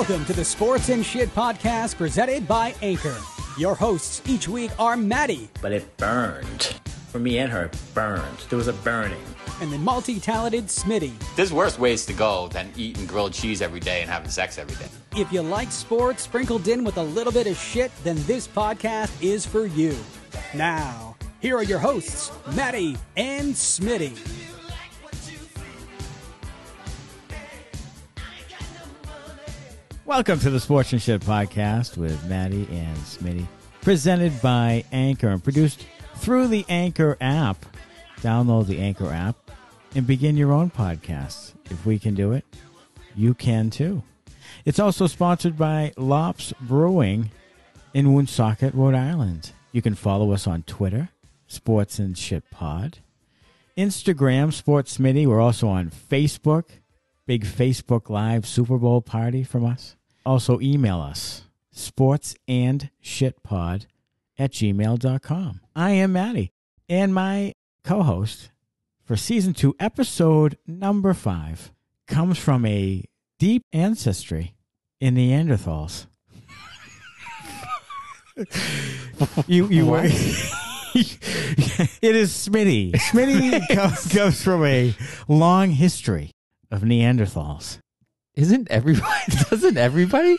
Welcome to the Sports and Shit podcast presented by Anchor. Your hosts each week are Maddie. But it burned. For me and her, it burned. There was a burning. And the multi-talented Smitty. There's worse ways to go than eating grilled cheese every day and having sex every day. If you like sports sprinkled in with a little bit of shit, then this podcast is for you. Now, here are your hosts, Maddie and Smitty. Welcome to the Sports and Shit podcast with Maddie and Smitty, presented by Anchor and produced through the Anchor app. Download the Anchor app and begin your own podcast. If we can do it, you can too. It's also sponsored by Lops Brewing in Woonsocket, Rhode Island. You can follow us on Twitter, Sports and Shit Pod, Instagram, Sports Smitty. We're also on Facebook. Big Facebook Live Super Bowl party from us. Also email us, sportsandshitpod@gmail.com. I am Maddie, and my co-host for Season 2, Episode number 5, comes from a deep ancestry in Neanderthals. you were... It is Smitty. Smitty comes from a long history of Neanderthals. Doesn't everybody?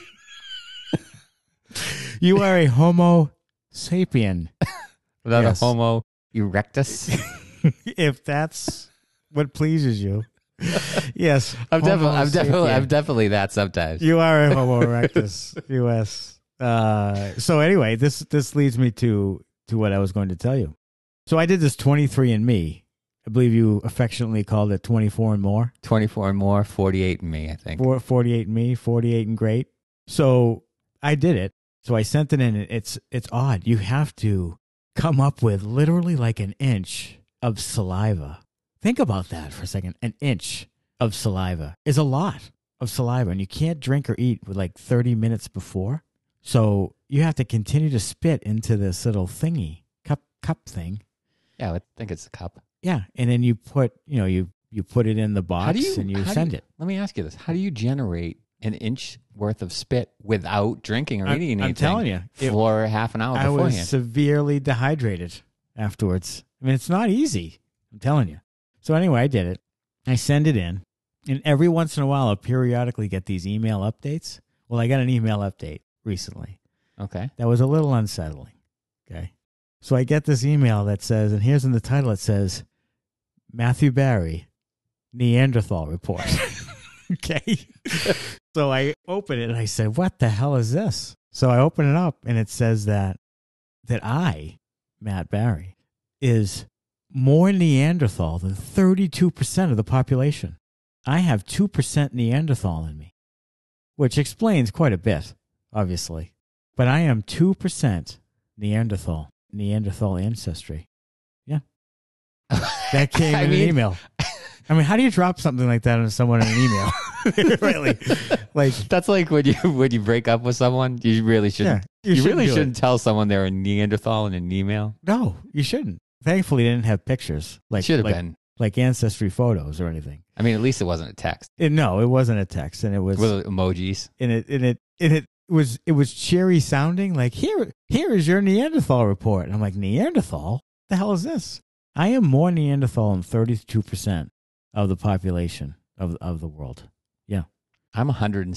You are a Homo sapien. Without Yes. a Homo erectus? If that's what pleases you. Yes. I'm Homo sapien. definitely that sometimes. You are a Homo erectus. US. So anyway, this leads me to what I was going to tell you. So I did this 23andMe. I believe you affectionately called it 24 and more. 24 and more, 48 and me, I think. 48 and me, 48 and great. So I did it. So I sent it in. It's odd. You have to come up with literally like an inch of saliva. Think about that for a second. An inch of saliva is a lot of saliva, and you can't drink or eat with like 30 minutes before. So you have to continue to spit into this little thingy, cup thing. Yeah, I think it's a cup. Yeah, and then you put, you put it in the box and you send it. Let me ask you this. How do you generate an inch worth of spit without drinking or eating anything? I'm telling you. For half an hour I beforehand. was severely dehydrated afterwards. I mean, it's not easy. I'm telling you. So anyway, I did it. I send it in. And every once in a while, I'll periodically get these email updates. Well, I got an email update recently. Okay. That was a little unsettling. Okay. So I get this email that says, and here's in the title, it says, Matthew Barry, Neanderthal Report. Okay. So I open it and I said, what the hell is this? So I open it up and it says that I, Matt Barry, is more Neanderthal than 32% of the population. I have 2% Neanderthal in me, which explains quite a bit, obviously. But I am 2% Neanderthal ancestry. Yeah. That came in an email. I mean, how do you drop something like that on someone in an email? Really? Like, that's like when you break up with someone, you really shouldn't. Yeah, you really do shouldn't it. tell someone they're a Neanderthal in an email. No, you shouldn't. Thankfully, they didn't have pictures Should have been. like ancestry photos or anything. I mean, at least it wasn't a text No, it wasn't a text, and it was with emojis. it was cheery sounding. Like here is your Neanderthal report. And I'm like, Neanderthal? The hell is this? I am more Neanderthal than 32% of the population of the world. Yeah. I'm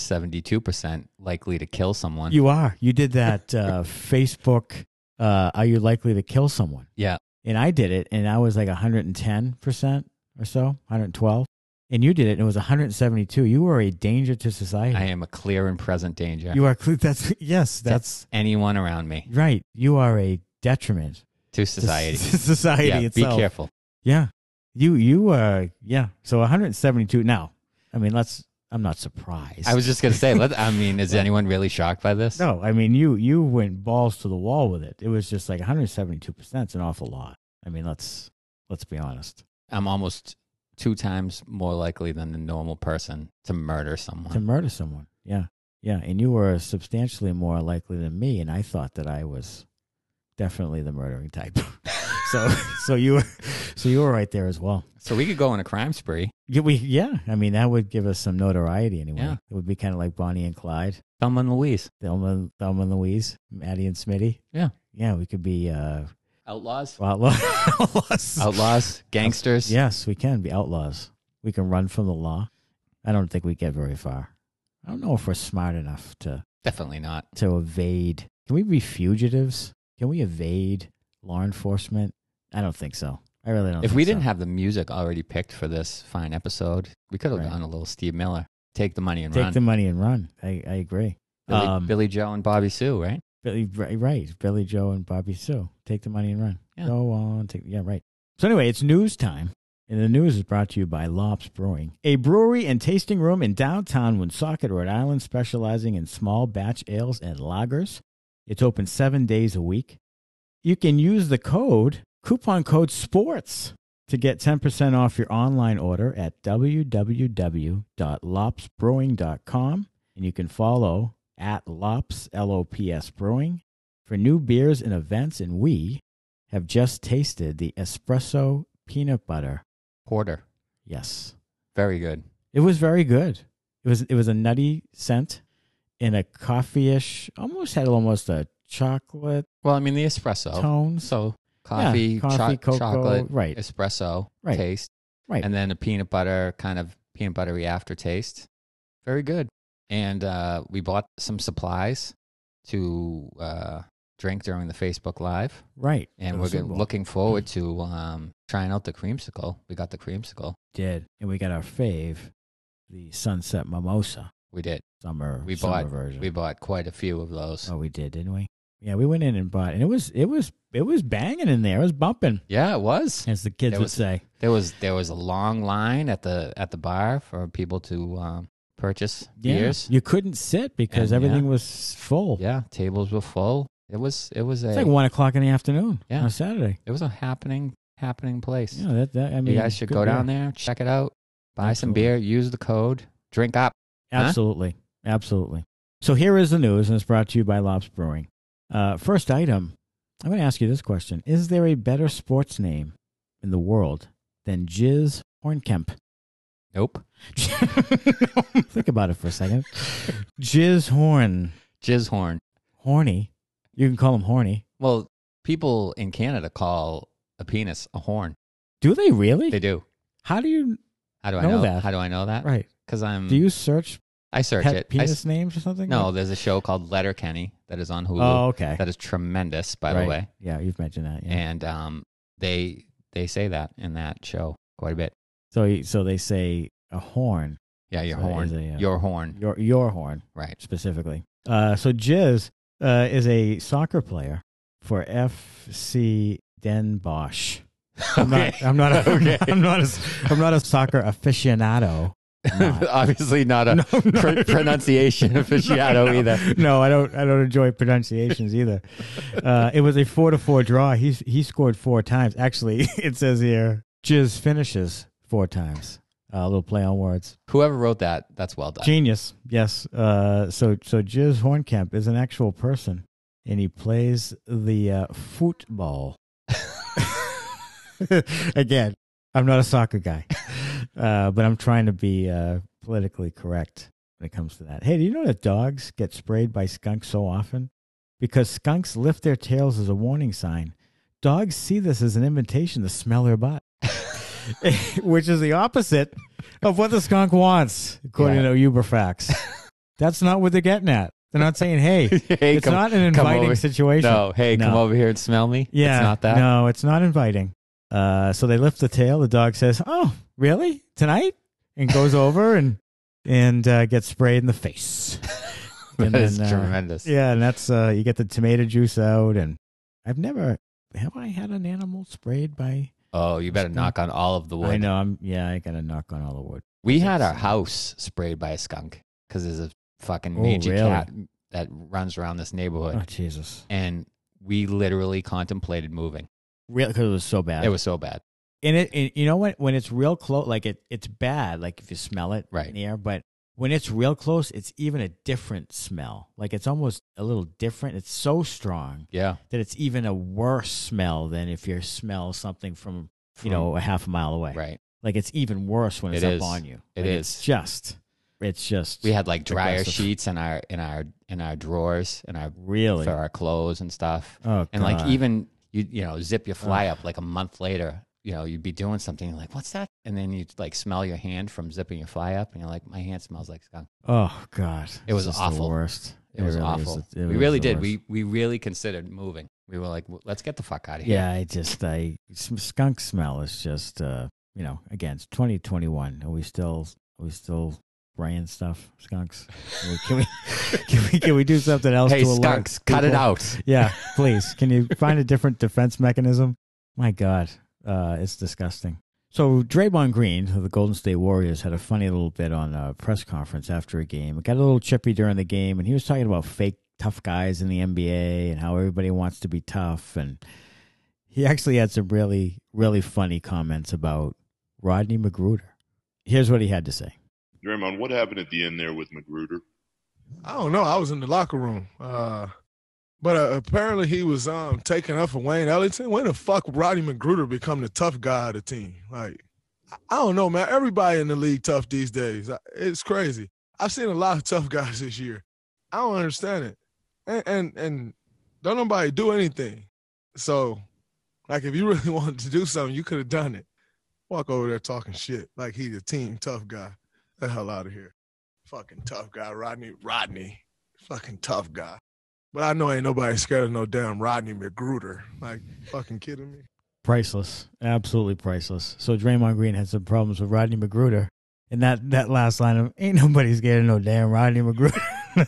172% likely to kill someone. You are. You did that Facebook, are you likely to kill someone? Yeah. And I did it, and I was like 110% or so, 112. And you did it, and it was 172. You were a danger to society. I am a clear and present danger. You are. That's anyone around me. right. You are a detriment To society. to society Yeah, itself. be careful. Yeah. You yeah. So 172. Now, I mean, I'm not surprised. I was just going to say, is anyone really shocked by this? No, I mean, you went balls to the wall with it. It was just like 172% is an awful lot. I mean, let's be honest. I'm almost 2 times more likely than the normal person to murder someone. To murder someone. Yeah. Yeah. And you were substantially more likely than me. And I thought that I was definitely the murdering type. So you were right there as well. So we could go on a crime spree. Yeah. I mean, that would give us some notoriety anyway. Yeah. It would be kind of like Bonnie and Clyde, Thelma and Louise. Thelma and Louise, Maddie and Smitty. Yeah. Yeah, we could be Outlaws. outlaws. Gangsters. Yes, we can be outlaws. We can run from the law. I don't think we get very far. I don't know if we're smart enough to Definitely not. evade. Can we be fugitives? Can we evade law enforcement? I don't think so. I really don't. If think we so. didn't have the music already picked for this fine episode, we could have Right. gone a little Steve Miller. Take the money and take run. the money and run, I agree. Billy Joe and Bobby Sue, right? Right. Billy Joe and Bobby Sue. Take the money and run. Yeah. Go on. Right. So anyway, it's news time. And the news is brought to you by Lops Brewing, a brewery and tasting room in downtown Woonsocket, Rhode Island, specializing in small batch ales and lagers. It's open 7 days a week. You can use the coupon code SPORTS, to get 10% off your online order at www.lopsbrewing.com. And you can follow at Lops, L-O-P-S Brewing, for new beers and events. And we have just tasted the espresso peanut butter. Porter. Yes. Very good. It was very good. It was a nutty scent and a coffee-ish, almost a chocolate Well, I mean, the espresso. tone. So coffee, coffee, cocoa, chocolate, right. espresso Right. taste. Right. And then a peanut butter, kind of peanut buttery aftertaste. Very good. And we bought some supplies to drink during the Facebook Live. Right. And For the we're Super Bowl. looking forward to trying out the creamsicle. We got the creamsicle. Did. And we got our fave, the Sunset Mimosa We did. summer We version. bought quite a few of those. Oh, we did, didn't we? Yeah, we went in and bought, and it was banging in there. It was bumping, Yeah, it was. as the kids There would was- say. There was a long line at the bar for people to purchase Yeah, beers. you couldn't sit because And, everything yeah. was full. Yeah, tables were full. It was It's like 1:00 in the afternoon Yeah. on a Saturday. it was a happening place. Yeah, that I mean, You guys should good go beer. down there, check it out, buy some Absolutely. beer, use the code, drink up. Absolutely, absolutely. So here is the news, and it's brought to you by Lops Brewing. First item, I'm going to ask you this question: is there a better sports name in the world than Jizz Hornkemp? Nope. Think about it for a second. Jizz Horn. Jizz horn. Horny. You can call him horny. Well, people in Canada call a penis a horn. Do they really? They do. How do you? How do I Know know that. How do I know that? Right. Because Do you search I search pet it. penis names or something? No, there's a show called Letterkenny that is on Hulu. Oh, okay. That is tremendous, by Right. the way. Yeah, you've mentioned that. Yeah. And they say that in that show quite a bit. So they say a horn. Yeah, your So it horn. is a, Your horn. Your horn Right. specifically. So Jizz is a soccer player for FC Den Bosch. I'm not. I'm not. Okay. I'm not a soccer aficionado. I'm not. Obviously not a No, I'm not. pronunciation aficionado either. No, I don't enjoy pronunciations either. It was a 4-4 draw. He scored 4 times. Actually, it says here, Jizz finishes 4 times. A little play on words. Whoever wrote that, that's well done. Genius. Yes. So Jizz Hornkemp is an actual person, and he plays the football. Again, I'm not a soccer guy, but I'm trying to be politically correct when it comes to that. Hey, do you know that dogs get sprayed by skunks so often? Because skunks lift their tails as a warning sign. Dogs see this as an invitation to smell their butt, which is the opposite of what the skunk wants, according to Uberfax. That's not what they're getting at. They're not saying, hey, Hey, it's not an come inviting over. situation. No, hey, come over here and smell me. Yeah. It's not that. No, it's not inviting. So they lift the tail. The dog says, oh, really? Tonight? And goes over and gets sprayed in the face. That is tremendous. Yeah, and that's, you get the tomato juice out. And have I had an animal sprayed by? Oh, you better knock on all of the wood. I know. I got to knock on all the wood. We had our house sprayed by a skunk because there's a fucking Oh, mangy really? cat that runs around this neighborhood. Oh, Jesus. And we literally contemplated moving. Really? Because it was so bad. It was so bad. And you know what? When it's real close, like it's bad. Like if you smell it Right. in the air. But when it's real close, it's even a different smell. Like it's almost a little different. It's so strong Yeah. that it's even a worse smell than if you smell something from a half a mile away. Right. Like it's even worse when it's It up is. on you. It Like, is. It's just. We had like dryer aggressive. sheets in our drawers and our Really? for our clothes and stuff. Oh, And like God. even you know zip your fly up like a month later. You know, you'd be doing something you're like, what's that? And then you'd like smell your hand from zipping your fly up, and you're like, my hand smells like skunk. Oh God, It was It's just awful. The worst. It was really awful. is. We really did. We really considered moving. We were like, let's get the fuck out of here. Yeah, skunk smell is just again, it's 2021. Are we still spraying stuff? Skunks? Can we do something else? Hey, to alert skunks, cut it people? out. Yeah, please. Can you find a different defense mechanism? My God, it's disgusting. So Draymond Green of the Golden State Warriors had a funny little bit on a press conference after a game. It got a little chippy during the game, and he was talking about fake tough guys in the NBA and how everybody wants to be tough. And he actually had some really, really funny comments about Rodney McGruder. Here's what he had to say. Draymond, what happened at the end there with McGruder? I don't know. I was in the locker room. But apparently he was taking up for Wayne Ellington. When the fuck Rodney McGruder become the tough guy of the team? Like, I don't know, man. Everybody in the league tough these days. It's crazy. I've seen a lot of tough guys this year. I don't understand it. And don't nobody do anything. So, like, if you really wanted to do something, you could have done it. Walk over there talking shit like he's a team tough guy. Get the hell out of here. Fucking tough guy, Rodney. Fucking tough guy. But I know ain't nobody scared of no damn Rodney McGruder. Like, fucking kidding me? Priceless. Absolutely priceless. So Draymond Green had some problems with Rodney McGruder. And that last line of, ain't nobody scared of no damn Rodney McGruder.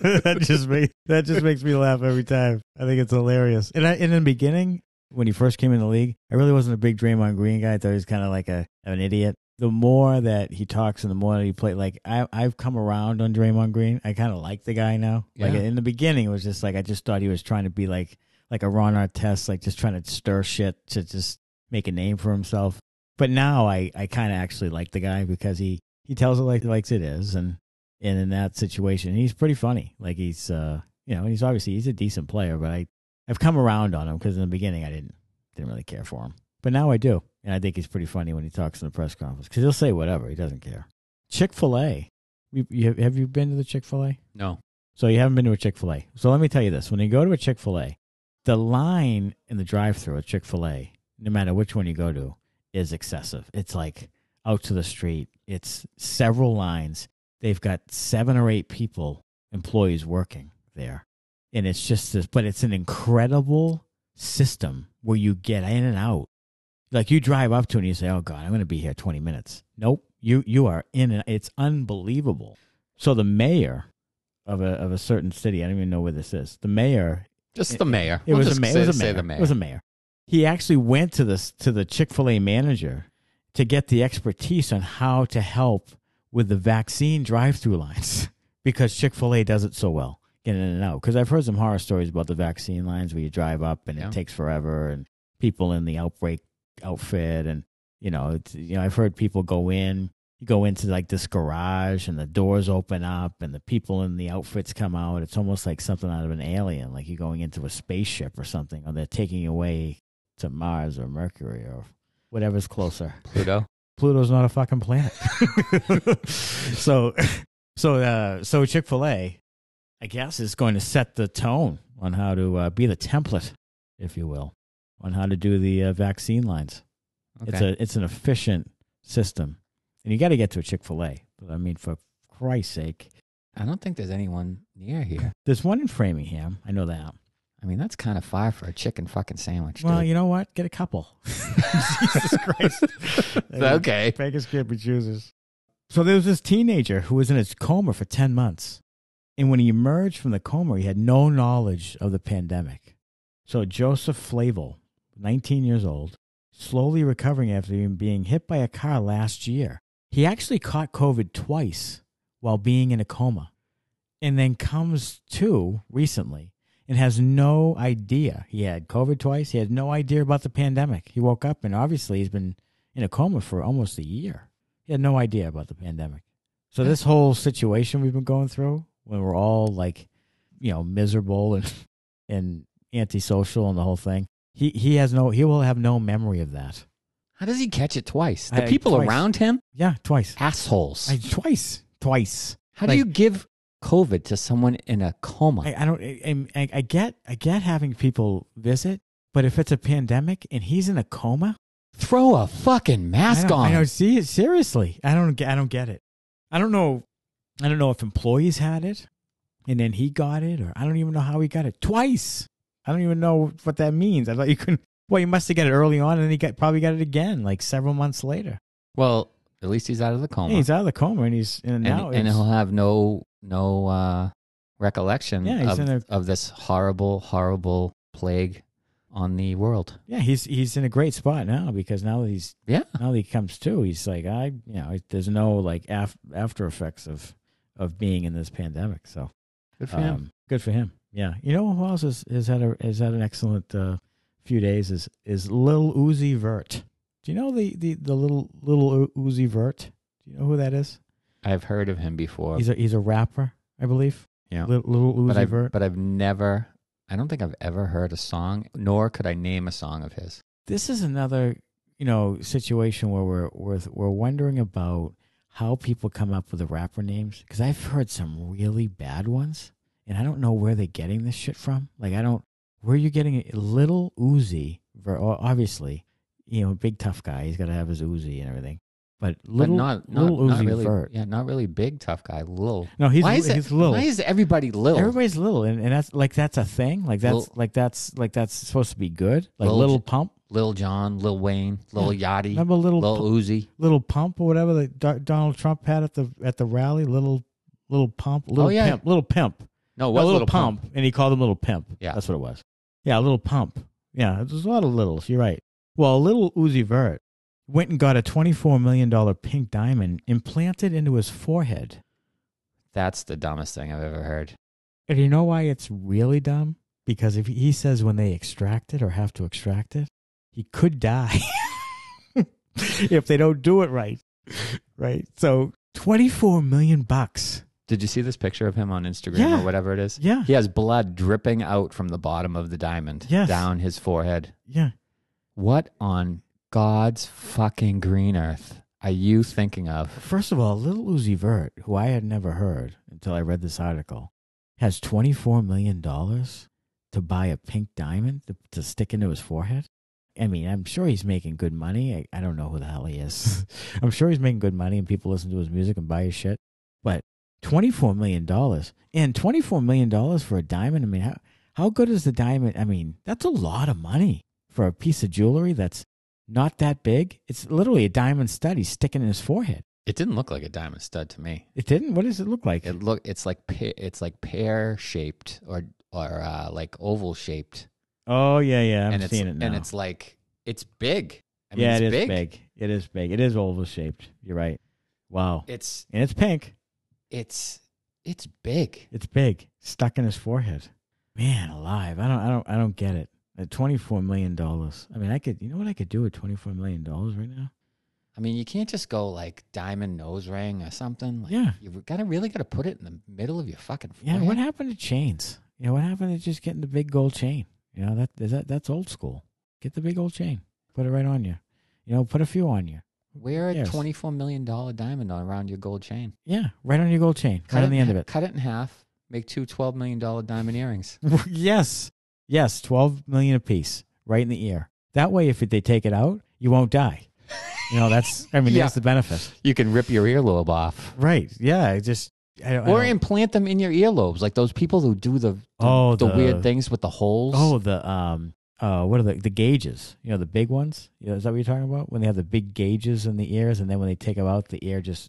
that just makes me laugh every time. I think it's hilarious. And in the beginning, when he first came in the league, I really wasn't a big Draymond Green guy. I thought he was kind of like an idiot. The more that he talks and the more that he plays, like I've come around on Draymond Green. I kind of like the guy now. Yeah. Like in the beginning, it was just like I just thought he was trying to be like a Ron Artest, like just trying to stir shit to just make a name for himself. But now I kind of actually like the guy because he tells it like it is, and in that situation, he's pretty funny. Like he's he's obviously he's a decent player, but I've come around on him because in the beginning I didn't really care for him, but now I do. And I think he's pretty funny when he talks in the press conference because he'll say whatever. He doesn't care. Chick-fil-A. Have you been to the Chick-fil-A? No. So you haven't been to a Chick-fil-A. So let me tell you this. When you go to a Chick-fil-A, the line in the drive-thru at Chick-fil-A, no matter which one you go to, is excessive. It's like out to the street. It's several lines. They've got 7 or 8 employees working there. And it's just this, but it's an incredible system where you get in and out. Like you drive up to it and you say, oh God, I'm going to be here 20 minutes. Nope. You are in and it's unbelievable. So the mayor of a certain city, I don't even know where this is. The mayor. Just the mayor. It was We'll a mayor. just say the mayor. It was a mayor. He actually went to the Chick-fil-A manager to get the expertise on how to help with the vaccine drive-through lines because Chick-fil-A does it so well, getting in and out. Because I've heard some horror stories about the vaccine lines where you drive up and it takes forever and people in the outbreak outfit and I've heard people go into like this garage and the doors open up and the people in the outfits come out. It's almost like something out of an Alien, like you're going into a spaceship or something, or they're taking you away to Mars or Mercury or whatever's closer. Pluto's not a fucking planet. So Chick-fil-A, I guess, is going to set the tone on how to be the template, if you will, on how to do the vaccine lines. Okay. It's an efficient system. And you got to get to a Chick-fil-A. But I mean, for Christ's sake. I don't think there's anyone near here. There's one in Framingham. I know that. I mean, that's kind of far for a chicken fucking sandwich. Well, dude. you know what? Get a couple. Jesus Christ. Okay. Beggars can't be choosers. So there was this teenager who was in his coma for 10 months. And when he emerged from the coma, he had no knowledge of the pandemic. So Joseph Flavel, 19 years old, slowly recovering after being hit by a car last year. He actually caught COVID twice while being in a coma and then comes to recently and has no idea. He had COVID twice. He had no idea about the pandemic. He woke up and obviously he's been in a coma for almost a year. He had no idea about the pandemic. So this whole situation we've been going through, when we're all like, miserable and antisocial and the whole thing, he will have no memory of that. How does he catch it twice? The people twice. around him? Yeah, twice. Assholes. Twice. How do you give COVID to someone in a coma? I get having people visit, but if it's a pandemic and he's in a coma, Throw a fucking mask on. I know. See, seriously, I don't get it. I don't know if employees had it and then he got it, or I don't even know how he got it twice. I don't even know what that means. I thought you couldn't. Well, you must have got it early on, and then probably got it again like several months later. Well, at least he's out of the coma. Yeah, he's out of the coma, and he'll have no recollection of this horrible plague on the world. Yeah, he's in a great spot now, because now that he comes to, he's like, there's no like after effects of being in this pandemic. So good for him. Good for him. Yeah. You know who else has had an excellent few days is Lil Uzi Vert. Do you know the little Uzi Vert? Do you know who that is? I've heard of him before. He's a rapper, I believe. Yeah. Little Uzi Vert. But I don't think I've ever heard a song, nor could I name a song of his. This is another, situation where we're wondering about how people come up with the rapper names, because I've heard some really bad ones, and I don't know where they're getting this shit from. Like, where are you getting it? Little Uzi Vert? Obviously, big tough guy. He's got to have his Uzi and everything. But not Uzi really, Vert. Yeah, not really big tough guy. Lil. No, he's little. Why is everybody Lil? Everybody's little, and that's a thing. That's supposed to be good. Like Little Pump, Lil Jon, Lil Wayne, Lil Yachty. Remember Lil Uzi, Little Pump or whatever that Donald Trump had at the rally. Little Pump, Pimp, Little Pimp. No, it was Little Pump, and he called him Little Pimp. Yeah, that's what it was. Yeah, Little Pump. Yeah, there's a lot of littles. You're right. Well, Little Uzi Vert went and got a $24 million pink diamond implanted into his forehead. That's the dumbest thing I've ever heard. And you know why it's really dumb? Because if he says when they extract it or have to extract it, he could die if they don't do it right. Right? So $24 million. Did you see this picture of him on Instagram or whatever it is? Yeah. He has blood dripping out from the bottom of the diamond down his forehead. Yeah. What on God's fucking green earth are you thinking of? First of all, Little Uzi Vert, who I had never heard until I read this article, has $24 million to buy a pink diamond to stick into his forehead. I mean, I'm sure he's making good money. I don't know who the hell he is. I'm sure he's making good money and people listen to his music and buy his shit. But $24 million. And $24 million for a diamond, I mean, how good is the diamond? I mean, that's a lot of money for a piece of jewelry that's not that big. It's literally a diamond stud he's sticking in his forehead. It didn't look like a diamond stud to me. It didn't? What does it look like? It's like pear shaped or like oval shaped. Oh yeah, I'm seeing it now. And it's like it's big. I mean, yeah, it's it is big. It is big. It is oval shaped. You're right. Wow. And it's pink. It's big. It's big. Stuck in his forehead. Man alive. I don't get it. At $24 million. I mean, you know what I could do with $24 million right now? I mean, you can't just go like diamond nose ring or something. Like, yeah. You really got to put it in the middle of your fucking forehead. Yeah, what happened to chains? What happened to just getting the big gold chain? That's old school. Get the big old chain. Put it right on you. Put a few on you. Wear a $24 million diamond around your gold chain. Yeah, right on your gold chain. Right on the end of it. Cut it in half. Make 2 $12 million diamond earrings. Yes, $12 million a piece, right in the ear. That way, if they take it out, you won't die. That's the benefit. You can rip your earlobe off. Right? Yeah. Or implant them in your earlobes, like those people who do the weird things with the holes. Oh, what are the gauges? The big ones. Is that what you're talking about? When they have the big gauges in the ears, and then when they take them out, the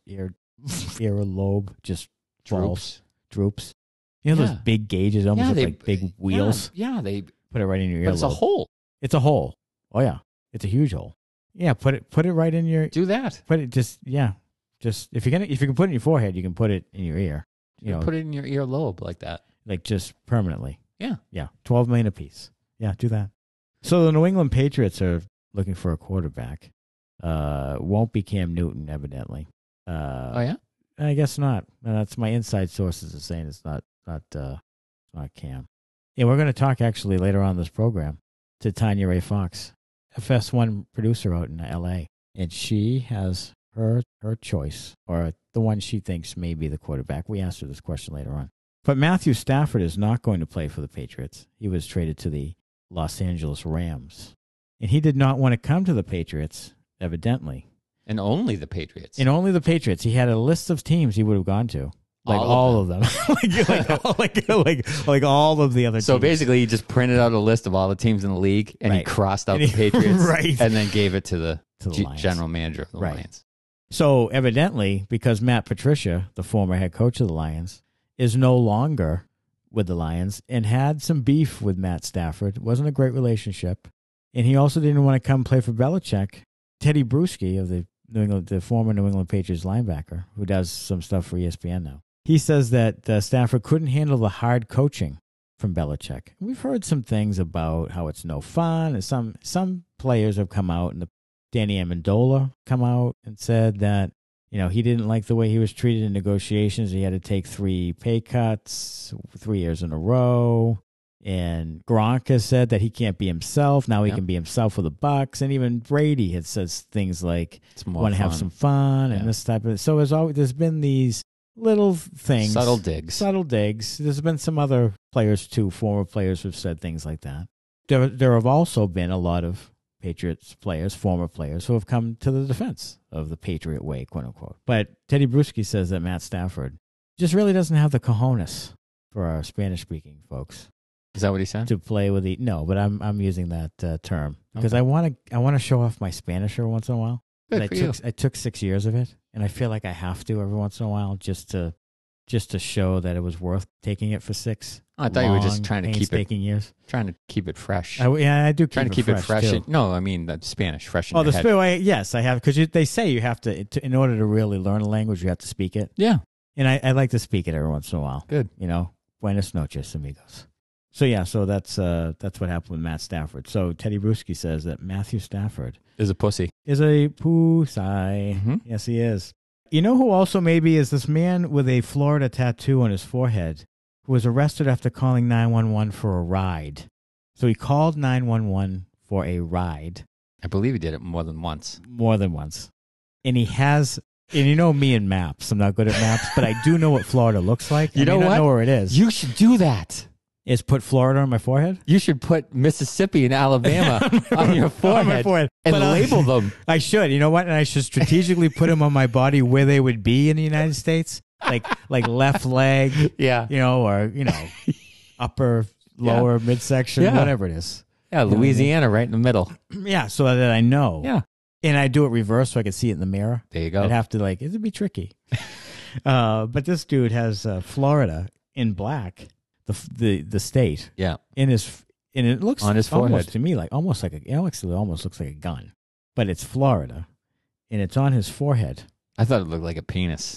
earlobe just droops. Those big gauges almost look like big wheels. Yeah, they put it right in your earlobe. But it's a hole. It's a hole. Oh yeah, it's a huge hole. Yeah, put it right in your. Do that. Put it just if you can put it in your forehead, you can put it in your ear. Put it in your earlobe like that. Like just permanently. Yeah. Yeah. $12 million a piece. Yeah, do that. So the New England Patriots are looking for a quarterback. Won't be Cam Newton, evidently. Oh yeah. I guess not. That's my inside sources are saying it's not Cam. Yeah, we're going to talk actually later on in this program to Tanya Ray Fox, FS1 producer out in L.A., and she has her choice, or the one she thinks may be the quarterback. We asked her this question later on. But Matthew Stafford is not going to play for the Patriots. He was traded to the Los Angeles Rams. And he did not want to come to the Patriots, evidently. And only the Patriots. And only the Patriots. He had a list of teams he would have gone to. Like all of them. like all of the other teams. So basically, he just printed out a list of all the teams in the league, and he crossed out the Patriots, right, and then gave it to the Lions. general manager of the Right. Lions. So evidently, because Matt Patricia, the former head coach of the Lions, is no longer with the Lions and had some beef with Matt Stafford, wasn't a great relationship, and he also didn't want to come play for Belichick. Teddy Bruschi of the former New England Patriots linebacker, who does some stuff for ESPN now, he says that Stafford couldn't handle the hard coaching from Belichick. We've heard some things about how it's no fun, and some players have come out, and Danny Amendola come out and said that, he didn't like the way he was treated in negotiations. He had to take 3 pay cuts 3 years in a row. And Gronk has said that he can't be himself. Now he can be himself with the Bucs. And even Brady had says things like, want to have some fun and this type of. So there's been these little things. Subtle digs. There's been some other players too, former players who've said things like that. There have also been a lot of Patriots players, former players, who have come to the defense of the Patriot way, quote unquote. But Teddy Bruschi says that Matt Stafford just really doesn't have the cojones for our Spanish-speaking folks. Is that what he said? To play with no, but I'm using that term because I want to show off my Spanish every once in a while. Good for you. I took 6 years of it, and I feel like I have to every once in a while just to show that it was worth taking it for 6. I thought you were just trying to keep it fresh. I do keep it fresh. No, I mean the Spanish fresh in your head. Yes, I have, because they say you have to, in order to really learn a language, you have to speak it. Yeah, and I like to speak it every once in a while. Good, Buenos noches, amigos. So that's what happened with Matt Stafford. So Teddy Bruschi says that Matthew Stafford is a pussy. Is a pussy. Mm-hmm. Yes, he is. You know who also maybe is this man with a Florida tattoo on his forehead who was arrested after calling 911 for a ride. So he called 911 for a ride. I believe he did it more than once. And he has, and me and maps. I'm not good at maps, but I do know what Florida looks like. I don't know where it is. You should do that. Is put Florida on my forehead? You should put Mississippi and Alabama on your forehead, and label them. I should. You know what? And I should strategically put them on my body where they would be in the United States, like left leg, or upper, lower, midsection, whatever it is. Yeah, Louisiana, right in the middle. Yeah, so that I know. Yeah, and I do it reverse so I can see it in the mirror. There you go. I'd have to it'd be tricky. But this dude has Florida in black. The state, and it looks on his forehead almost to me almost like it almost looks like a gun, but it's Florida, and it's on his forehead. I thought it looked like a penis.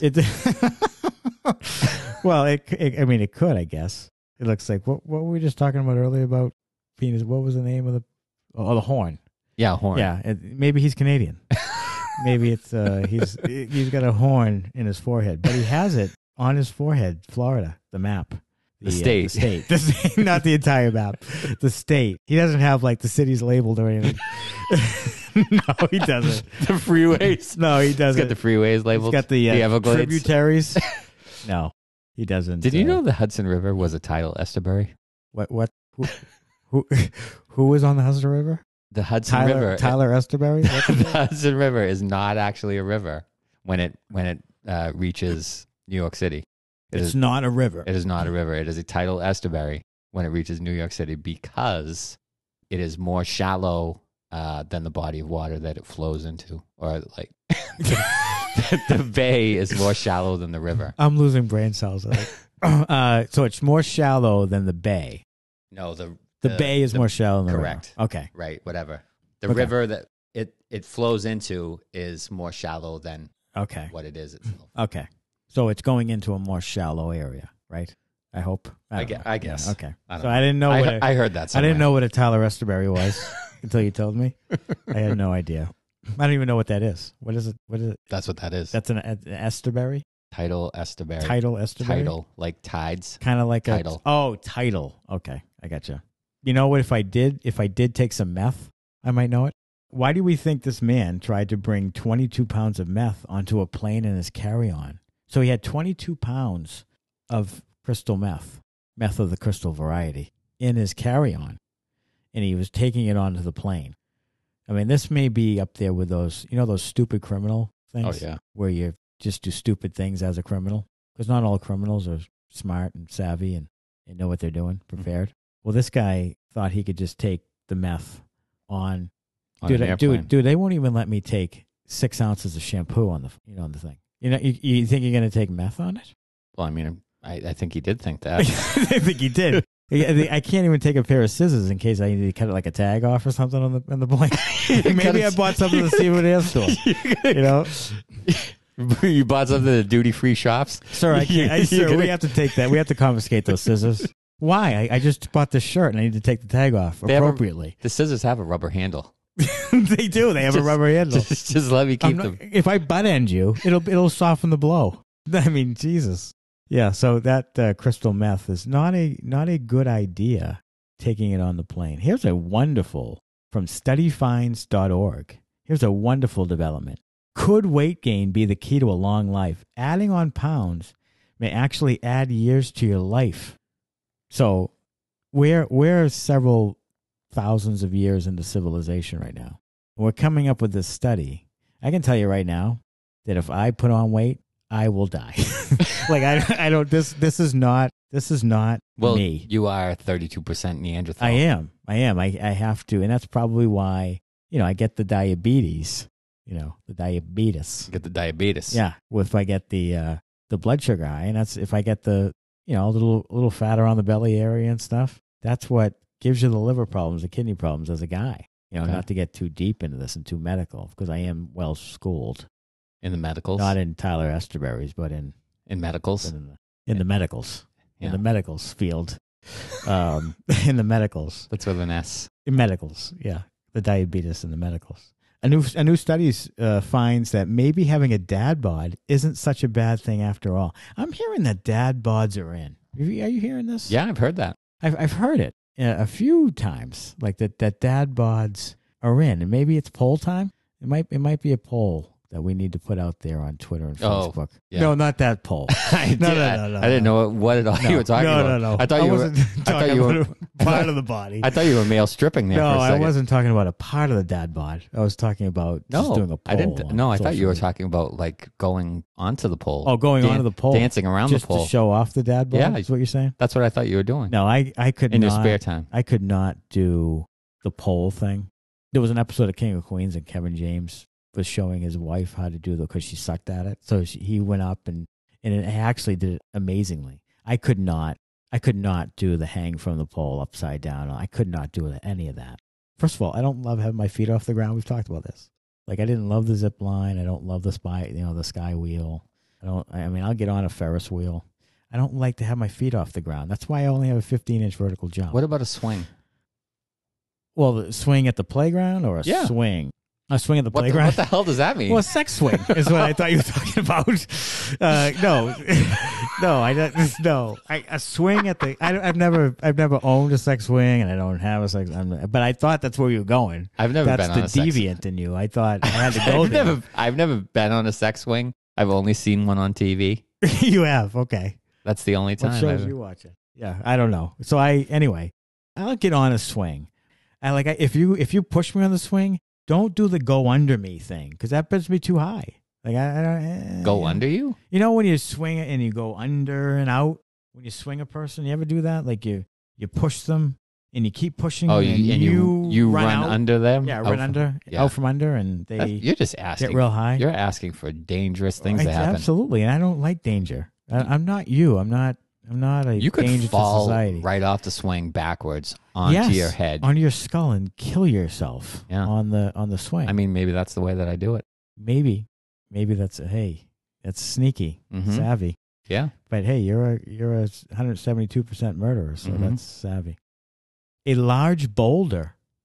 Well, it could, I guess. It looks like what were we just talking about earlier about penis? What was the name of the horn? Yeah, horn. Yeah, maybe he's Canadian. Maybe it's he's got a horn in his forehead, but he has it on his forehead. Florida, the map. The state. The state, not the entire map. The state. He doesn't have the cities labeled or anything. No, he doesn't. The freeways. No, he doesn't. He's got the freeways labeled. He's got the Everglades. Tributaries. No, he doesn't. Did you know the Hudson River was a tidal estuary? What? Who was on the Hudson River? The Hudson River. Tyler Estuary? The Hudson River is not actually a river when it reaches New York City. It's not a river. It is not a river. It is a tidal estuary when it reaches New York City because it is more shallow than the body of water that it flows into. Or the bay is more shallow than the river. I'm losing brain cells. So it's more shallow than the bay. No, the bay is more shallow than the correct. river. Okay. Right, whatever. The river that it flows into is more shallow than what it is itself. Okay. So it's going into a more shallow area, right? I hope. I guess. Yeah, okay. I didn't know. I heard that somewhere. I didn't know what a Tyler Estuary was until you told me. I had no idea. I don't even know what that is. What is it? That's what that is. That's an estuary? Tidal Estaberry. Tidal Estaberry? Tidal, like tides. Kind of like Tidal. Tidal. Okay, I gotcha. You know what? If I did take some meth, I might know it. Why do we think this man tried to bring 22 pounds of meth onto a plane in his carry-on? So he had 22 pounds of crystal meth of the crystal variety, in his carry-on, and he was taking it onto the plane. I mean, this may be up there with those, those stupid criminal things. Oh, yeah. Where you just do stupid things as a criminal. Because not all criminals are smart and savvy and know what they're doing, prepared. Well, this guy thought he could just take the meth on an airplane. Dude, they won't even let me take 6 ounces of shampoo on the on the thing. You think you're going to take meth on it? Well, I mean, I think he did think that. I think he did. I can't even take a pair of scissors in case I need to cut it like a tag off or something on the plane. Maybe I bought something at the Seafood Air store. You bought something at the duty-free shops? Sir, I can't. Sir, we have to take that. We have to confiscate those scissors. Why? I just bought this shirt and I need to take the tag off appropriately. The scissors have a rubber handle. They do. They have a rubber handle. Just let me keep them. If I butt end you, it'll soften the blow. I mean, Jesus. Yeah. So that crystal meth is not a good idea. Taking it on the plane. Here's a wonderful from StudyFinds.org. Here's a wonderful development. Could weight gain be the key to a long life? Adding on pounds may actually add years to your life. So we're several thousands of years into civilization right now. We're coming up with this study. I can tell you right now that if I put on weight, I will die. Like I don't. This is not me. You are 32% Neanderthal. I am. I have to, and that's probably why I get the diabetes. The diabetes. Get the diabetes. Yeah. Well, if I get the blood sugar high, and that's if I get the a little fat around the belly area and stuff. That's what gives you the liver problems, the kidney problems as a guy. Okay. Not to get too deep into this and too medical, because I am well schooled. In the medicals? Not in Tyler Estaberry's, but in medicals? In the medicals. Yeah. In the medicals field. In the medicals. That's with an S. In medicals, yeah. The diabetes in the medicals. A new study finds that maybe having a dad bod isn't such a bad thing after all. I'm hearing that dad bods are in. Are you hearing this? Yeah, I've heard that. I've heard it a few times, like that dad bods are in, and maybe it's poll time. It might be a poll that we need to put out there on Twitter and Facebook. Yeah. No, not that poll. No. I didn't know what at all you were talking about. No. I thought you were part of the body. I thought you were male stripping there. No, for a second. I wasn't talking about a part of the dad bod. I was talking about just doing a poll. I didn't. I thought you were talking about like going onto the pole. Oh, going onto the pole, dancing around the pole just to show off the dad bod. Yeah, is what you're saying? That's what I thought you were doing. No, I could in not, your spare time. I could not do the pole thing. There was an episode of King of Queens and Kevin James was showing his wife how to do because she sucked at it. So he went up and it actually did it amazingly. I could not do the hang from the pole upside down. I could not do any of that. First of all, I don't love having my feet off the ground. We've talked about this. Like I didn't love the zip line. I don't love the the sky wheel. I'll get on a Ferris wheel. I don't like to have my feet off the ground. That's why I only have a 15-inch vertical jump. What about a swing? Well, the swing at the playground or a swing? A swing at the playground? What the hell does that mean? Well, a sex swing is what I thought you were talking about. A swing at the. I've never owned a sex swing, and I don't have a sex. But I thought that's where you were going. I've never been on a That's the deviant in you. I thought I had to go there. I've never been on a sex swing. I've only seen one on TV. You have, okay. That's the only time. What shows you watching? Yeah, I don't know. So I'll get on a swing. If you push me on the swing. Don't do the go under me thing because that puts me too high. Like I don't go under you. You know when you swing it and you go under and out. When you swing a person, you ever do that? Like you push them and you keep pushing. Oh, them and you run under them. Yeah, run under, out from under, and you're just asking. Get real high. You're asking for dangerous things to happen. Absolutely, and I don't like danger. I'm not you. I'm not a you could danger fall to society. Right off the swing backwards onto your head, onto your skull, and kill yourself on the swing. I mean, maybe that's the way that I do it. Maybe that's that's sneaky, savvy. Yeah, but hey, you're a 172% murderer, so that's savvy. A large boulder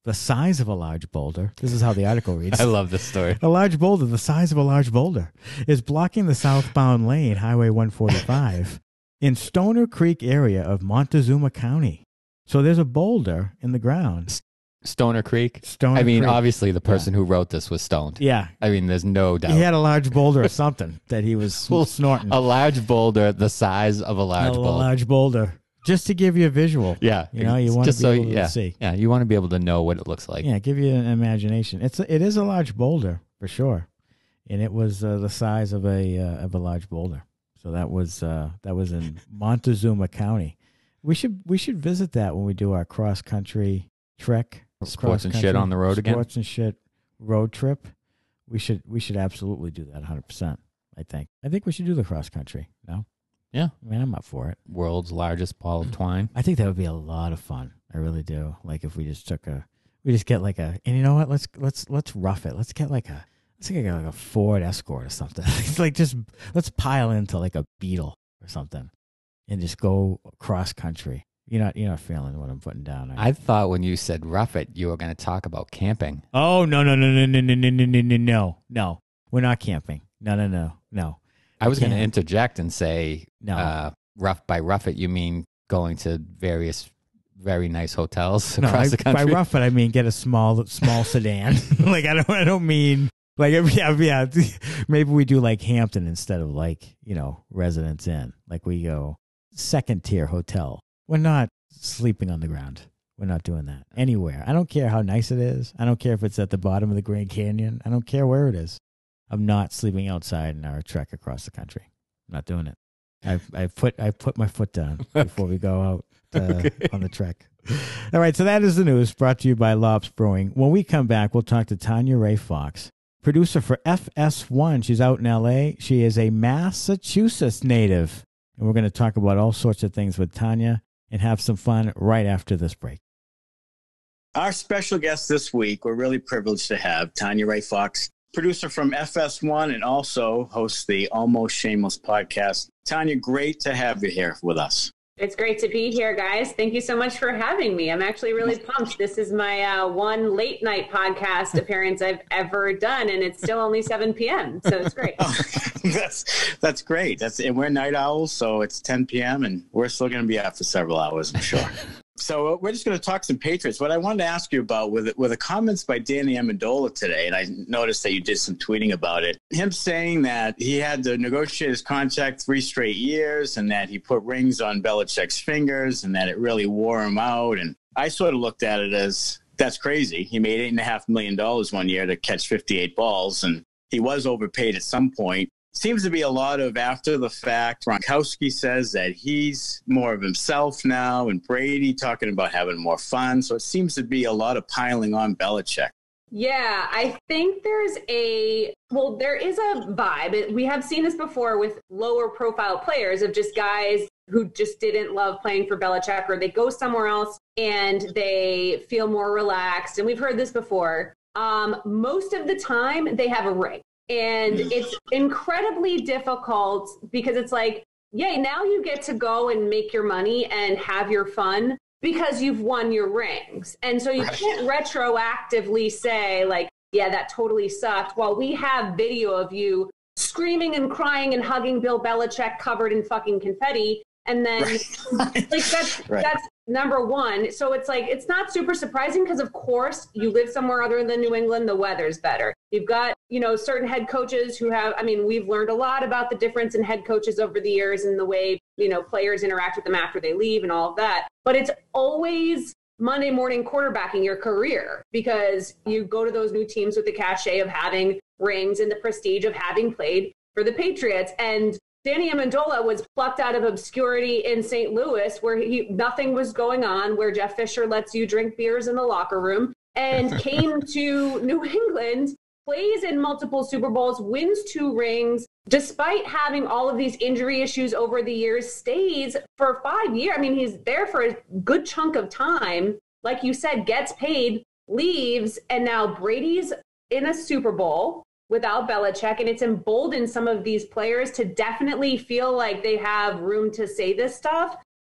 the size of a large boulder. This is how the article reads. I love this story. A large boulder, the size of a large boulder, is blocking the southbound lane, Highway 145, in Stoner Creek area of Montezuma County. So there's a boulder in the ground. Stoner Creek? Stoner Creek. Obviously the person who wrote this was stoned. Yeah. I mean, there's no doubt. He had a large boulder or something that he was snorting. A large boulder the size of a large boulder. A large boulder. Just to give you a visual. Yeah. You know, you want just to be able to see. Yeah, you want to be able to know what it looks like. Yeah, give you an imagination. It is a large boulder for sure, and it was the size of a large boulder. So that was in Montezuma County. We should visit that when we do our cross country trek. Sports and shit on the road again. Sports and shit road trip. We should absolutely do that 100%. I think we should do the cross country. No. Yeah. I mean, I'm up for it. World's largest ball of twine. I think that would be a lot of fun. I really do. Like if we just get like and you know what? Let's rough it. Let's get like a Ford Escort or something. Let's pile into like a Beetle or something and just go cross country. You're not feeling what I'm putting down. I thought when you said rough it, you were going to talk about camping. Oh, no. We're not camping. No. I was going to interject and say, no. Rough it, you mean going to various very nice hotels across the country? By rough it, I mean get a small sedan. Like I don't mean like yeah. Maybe we do like Hampton instead of like Residence Inn. Like we go second tier hotel. We're not sleeping on the ground. We're not doing that anywhere. I don't care how nice it is. I don't care if it's at the bottom of the Grand Canyon. I don't care where it is. I'm not sleeping outside in our trek across the country. I'm not doing it. I've put my foot down before we go out on the trek. All right, so that is the news brought to you by Lops Brewing. When we come back, we'll talk to Tanya Ray Fox, producer for FS1. She's out in L.A. She is a Massachusetts native, and we're going to talk about all sorts of things with Tanya and have some fun right after this break. Our special guest this week, we're really privileged to have Tanya Ray Fox, producer from FS1 and also hosts the Almost Shameless podcast. Tanya, great to have you here with us. It's great to be here, guys. Thank you so much for having me. I'm actually really pumped. This is my one late night podcast appearance I've ever done, and it's still only 7 p.m., so it's great. That's great. And we're night owls, so it's 10 p.m., and we're still going to be out for several hours, I'm sure. So we're just going to talk some Patriots. What I wanted to ask you about were the comments by Danny Amendola today, and I noticed that you did some tweeting about it. Him saying that he had to negotiate his contract 3 straight years and that he put rings on Belichick's fingers and that it really wore him out. And I sort of looked at it as, that's crazy. He made $8.5 million one year to catch 58 balls, and he was overpaid at some point. Seems to be a lot of after the fact. Gronkowski says that he's more of himself now, and Brady talking about having more fun. So it seems to be a lot of piling on Belichick. Yeah, I think there is a vibe. We have seen this before with lower profile players of just guys who just didn't love playing for Belichick, or they go somewhere else and they feel more relaxed. And we've heard this before. Most of the time they have a ring. And it's incredibly difficult because it's like, yay, now you get to go and make your money and have your fun because you've won your rings. And so you can't retroactively say like, yeah, that totally sucked. Well, we have video of you screaming and crying and hugging Bill Belichick covered in fucking confetti. And then that's number one. So it's like, it's not super surprising because of course you live somewhere other than New England, the weather's better. You've got, certain head coaches who have, we've learned a lot about the difference in head coaches over the years and the way, players interact with them after they leave and all of that. But it's always Monday morning quarterbacking your career because you go to those new teams with the cachet of having rings and the prestige of having played for the Patriots. And Danny Amendola was plucked out of obscurity in St. Louis where nothing was going on, where Jeff Fisher lets you drink beers in the locker room, and came to New England, plays in multiple Super Bowls, wins 2 rings, despite having all of these injury issues over the years, stays for 5 years. He's there for a good chunk of time. Like you said, gets paid, leaves, and now Brady's in a Super Bowl without Belichick, and it's emboldened some of these players to definitely feel like they have room to say this stuff.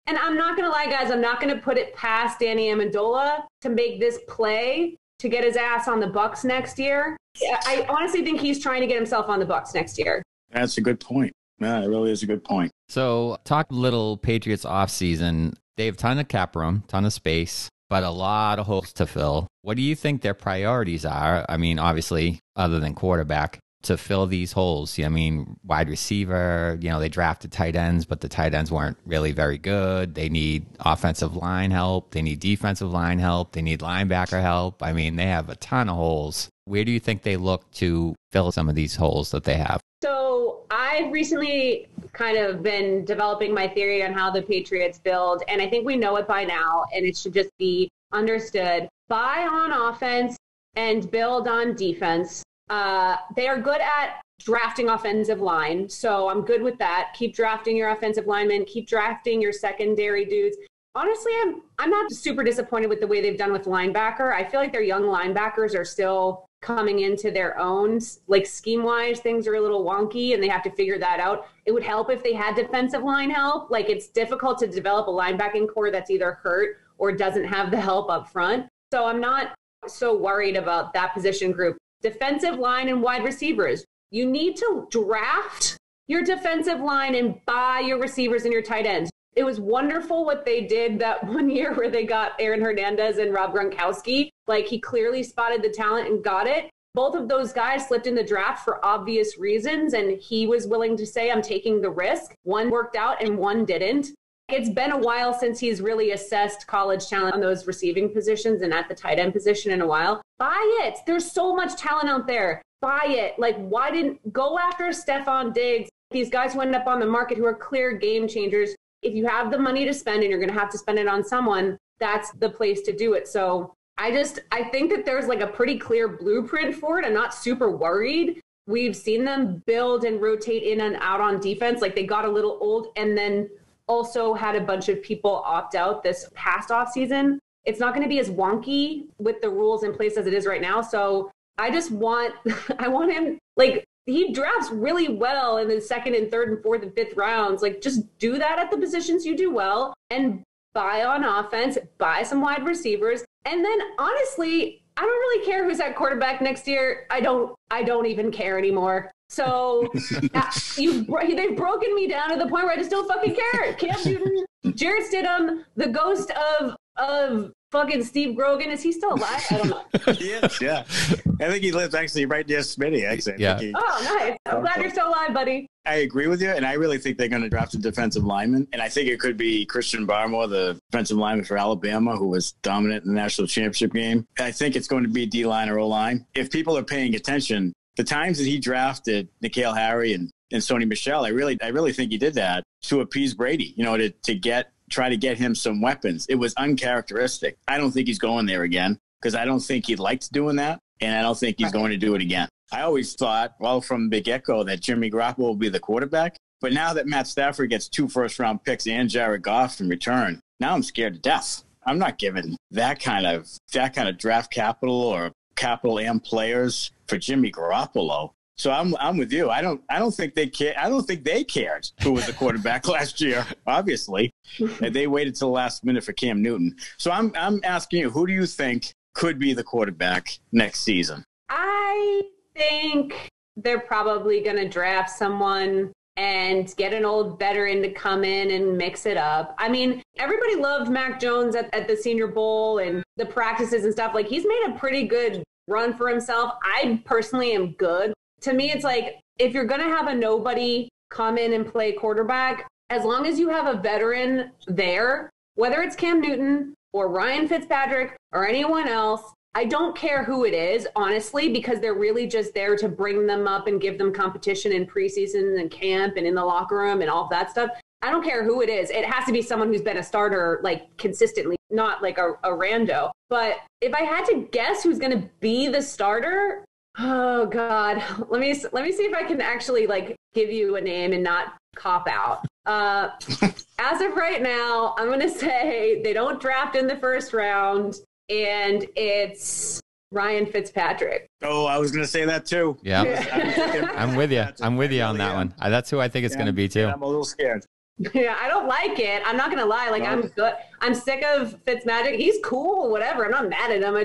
And I'm not going to lie, guys, I'm not going to put it past Danny Amendola to make this play to get his ass on the Bucs next year. I honestly think he's trying to get himself on the Bucs next year. That's a good point. Yeah, it really is a good point. So talk little Patriots offseason. They have a ton of cap room, ton of space, but a lot of holes to fill. What do you think their priorities are? I mean, obviously, other than quarterback, to fill these holes. I mean, wide receiver, they drafted tight ends, but the tight ends weren't really very good. They need offensive line help. They need defensive line help. They need linebacker help. I mean, they have a ton of holes. Where do you think they look to fill some of these holes that they have? So I've recently kind of been developing my theory on how the Patriots build, and I think we know it by now, and it should just be understood. Buy on offense and build on defense. They are good at drafting offensive line, so I'm good with that. Keep drafting your offensive linemen. Keep drafting your secondary dudes. Honestly, I'm not super disappointed with the way they've done with linebacker. I feel like their young linebackers are still coming into their own. Like scheme-wise, things are a little wonky, and they have to figure that out. It would help if they had defensive line help. Like, it's difficult to develop a linebacking core that's either hurt or doesn't have the help up front. So I'm not so worried about that position group. Defensive line and wide receivers. You need to draft your defensive line and buy your receivers and your tight ends. It was wonderful what they did that one year where they got Aaron Hernandez and Rob Gronkowski. Like, he clearly spotted the talent and got it. Both of those guys slipped in the draft for obvious reasons, and he was willing to say, I'm taking the risk. One worked out and one didn't. It's been a while since he's really assessed college talent on those receiving positions and at the tight end position in a while. Buy it. There's so much talent out there. Buy it. Like, why didn't go after Stephon Diggs? These guys who end up on the market who are clear game changers. If you have the money to spend and you're going to have to spend it on someone, that's the place to do it. So I think that there's like a pretty clear blueprint for it. I'm not super worried. We've seen them build and rotate in and out on defense. Like, they got a little old and then also had a bunch of people opt out this past offseason. It's not going to be as wonky with the rules in place as it is right now. So I want him, like, he drafts really well in the second and third and fourth and fifth rounds. Like, just do that at the positions you do well and buy on offense, buy some wide receivers. And then honestly, I don't really care who's at quarterback next year. I don't even care anymore. So they've broken me down to the point where I just don't fucking care. Cam Newton, Jarrett Stidham, the ghost of fucking Steve Grogan. Is he still alive? I don't know. He is, yeah. I think he lives actually right near Smitty, actually. Yeah. Oh, nice. I'm glad you're still alive, buddy. I agree with you, and I really think they're going to draft a defensive lineman. And I think it could be Christian Barmore, the defensive lineman for Alabama, who was dominant in the national championship game. And I think it's going to be D-line or O-line. If people are paying attention, the times that he drafted N'Keal Harry and Sony Michel, I really think he did that to appease Brady, to try to get him some weapons. It was uncharacteristic. I don't think he's going there again because I don't think he liked doing that, and I don't think he's going to do it again. I always thought, from the get-go, that Jimmy Garoppolo will be the quarterback. But now that Matt Stafford gets 2 first-round picks and Jared Goff in return, now I'm scared to death. I'm not giving that kind of draft capital or capital and players for Jimmy Garoppolo. So I'm with you. I don't think they care. I don't think they cared who was the quarterback last year. Obviously, and they waited till the last minute for Cam Newton. So I'm asking you, who do you think could be the quarterback next season? I think they're probably going to draft someone and get an old veteran to come in and mix it up. I mean, everybody loved Mac Jones at the Senior Bowl and the practices and stuff. Like, he's made a pretty good run for himself. I personally am good. To me, it's like, if you're going to have a nobody come in and play quarterback, as long as you have a veteran there, whether it's Cam Newton or Ryan Fitzpatrick or anyone else, I don't care who it is, honestly, because they're really just there to bring them up and give them competition in preseason and camp and in the locker room and all of that stuff. I don't care who it is. It has to be someone who's been a starter, like, consistently, not like a rando. But if I had to guess who's going to be the starter, oh God, let me see if I can actually, like, give you a name and not cop out. As of right now, I'm going to say they don't draft in the first round, and it's Ryan Fitzpatrick. Oh, I was going to say that too. Yeah. I'm with you. I'm with you on that one. That's who I think it's going to be too. I'm a little scared. Yeah, I don't like it. I'm not gonna lie. Like, I'm good. I'm sick of Fitzmagic. He's cool, whatever. I'm not mad at him.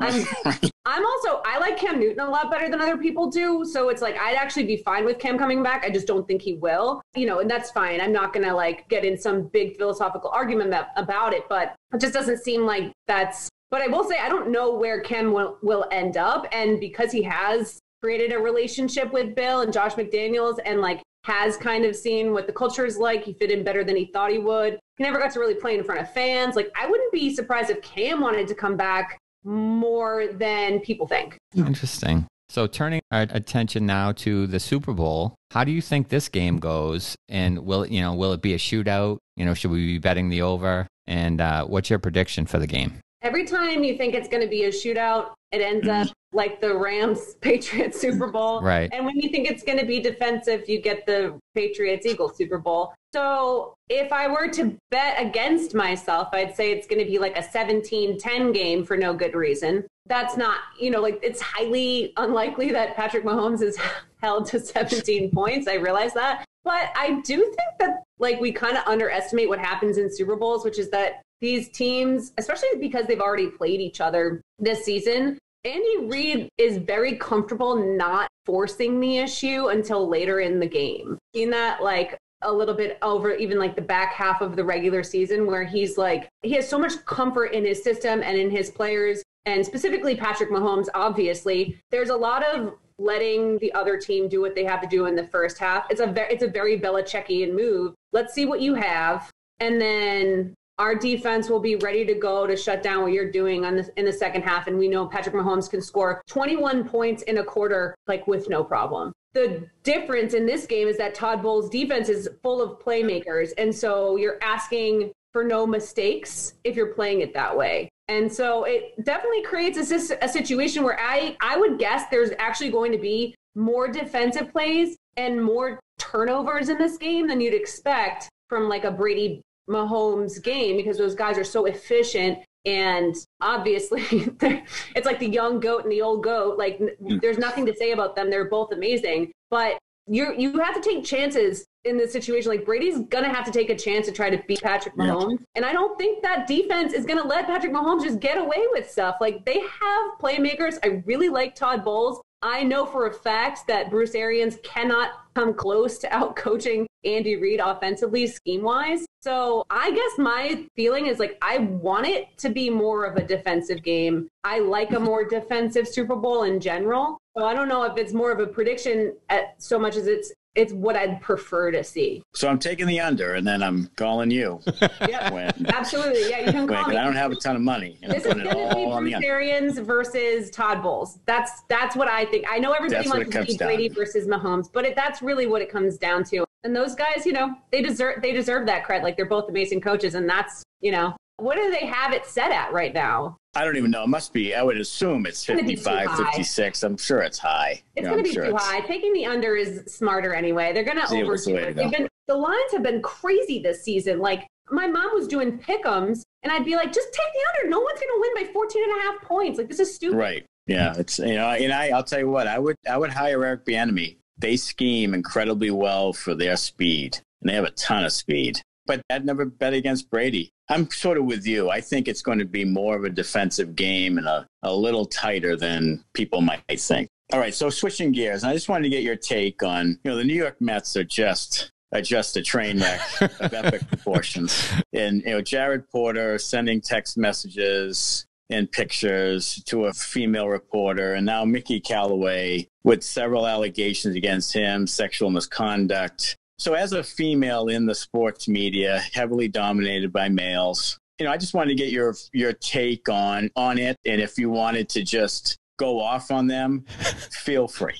I like Cam Newton a lot better than other people do. So it's like, I'd actually be fine with Cam coming back. I just don't think he will, and that's fine. I'm not gonna like get in some big philosophical argument about it, but it just doesn't seem like that's, but I will say, I don't know where Cam will end up. And because he has created a relationship with Bill and Josh McDaniels and like has kind of seen what the culture is like, he fit in better than he thought he would. He never got to really play in front of fans. Like, I wouldn't be surprised if Cam wanted to come back more than people think. Interesting. So turning our attention now to the Super Bowl, how do you think this game goes? And will it be a shootout? Should we be betting the over? And what's your prediction for the game? Every time you think it's going to be a shootout, it ends up like the Rams-Patriots Super Bowl. Right. And when you think it's going to be defensive, you get the Patriots-Eagles Super Bowl. So if I were to bet against myself, I'd say it's going to be like a 17-10 game for no good reason. That's not, it's highly unlikely that Patrick Mahomes is held to 17 points. I realize that. But I do think that like we kind of underestimate what happens in Super Bowls, which is that these teams, especially because they've already played each other this season, Andy Reid is very comfortable not forcing the issue until later in the game. Seen that like a little bit over even like the back half of the regular season where he's like, he has so much comfort in his system and in his players, and specifically Patrick Mahomes, obviously. There's a lot of letting the other team do what they have to do in the first half. It's a very Belichickian move. Let's see what you have. And then our defense will be ready to go to shut down what you're doing in the second half. And we know Patrick Mahomes can score 21 points in a quarter, like with no problem. The difference in this game is that Todd Bowles' defense is full of playmakers. And so you're asking for no mistakes if you're playing it that way. And so it definitely creates a situation where I would guess there's actually going to be more defensive plays and more turnovers in this game than you'd expect from like a Brady Mahomes game, because those guys are so efficient. And obviously it's like the young goat and the old goat. Like there's nothing to say about them. They're both amazing, but you have to take chances in this situation. Like Brady's going to have to take a chance to try to beat Patrick Mahomes. Yeah. And I don't think that defense is going to let Patrick Mahomes just get away with stuff. Like they have playmakers. I really like Todd Bowles. I know for a fact that Bruce Arians cannot come close to out-coaching Andy Reid offensively, scheme-wise. So I guess my feeling is like I want it to be more of a defensive game. I like a more defensive Super Bowl in general. So I don't know if it's more of a prediction so much as it's what I'd prefer to see. So I'm taking the under, and then I'm calling you. Yeah, absolutely. Yeah, you can call me. I don't have a ton of money. This is going to be Bruce Arians versus Todd Bowles. That's what I think. I know everybody wants to see Brady versus Mahomes, but that's really what it comes down to. And those guys, they deserve that credit. Like they're both amazing coaches, and that's, what do they have it set at right now? I don't even know. It must be, I would assume it's 55, 56. I'm sure it's high. It's going to be too high. Taking the under is smarter anyway. They're going to overdo it. The lines have been crazy this season. Like my mom was doing pick'ems and I'd be like, just take the under. No one's going to win by 14 and a half points. Like this is stupid. Right. Yeah. It's, and I'll tell you what, I would hire Eric Bieniemy. They scheme incredibly well for their speed, and they have a ton of speed. But I'd never bet against Brady. I'm sort of with you. I think it's going to be more of a defensive game and a little tighter than people might think. All right, so switching gears, I just wanted to get your take on, the New York Mets are just a train wreck of epic proportions. And, Jared Porter sending text messages and pictures to a female reporter, and now Mickey Callaway with several allegations against him, sexual misconduct. So as a female in the sports media, heavily dominated by males, I just wanted to get your take on it. And if you wanted to just go off on them, feel free.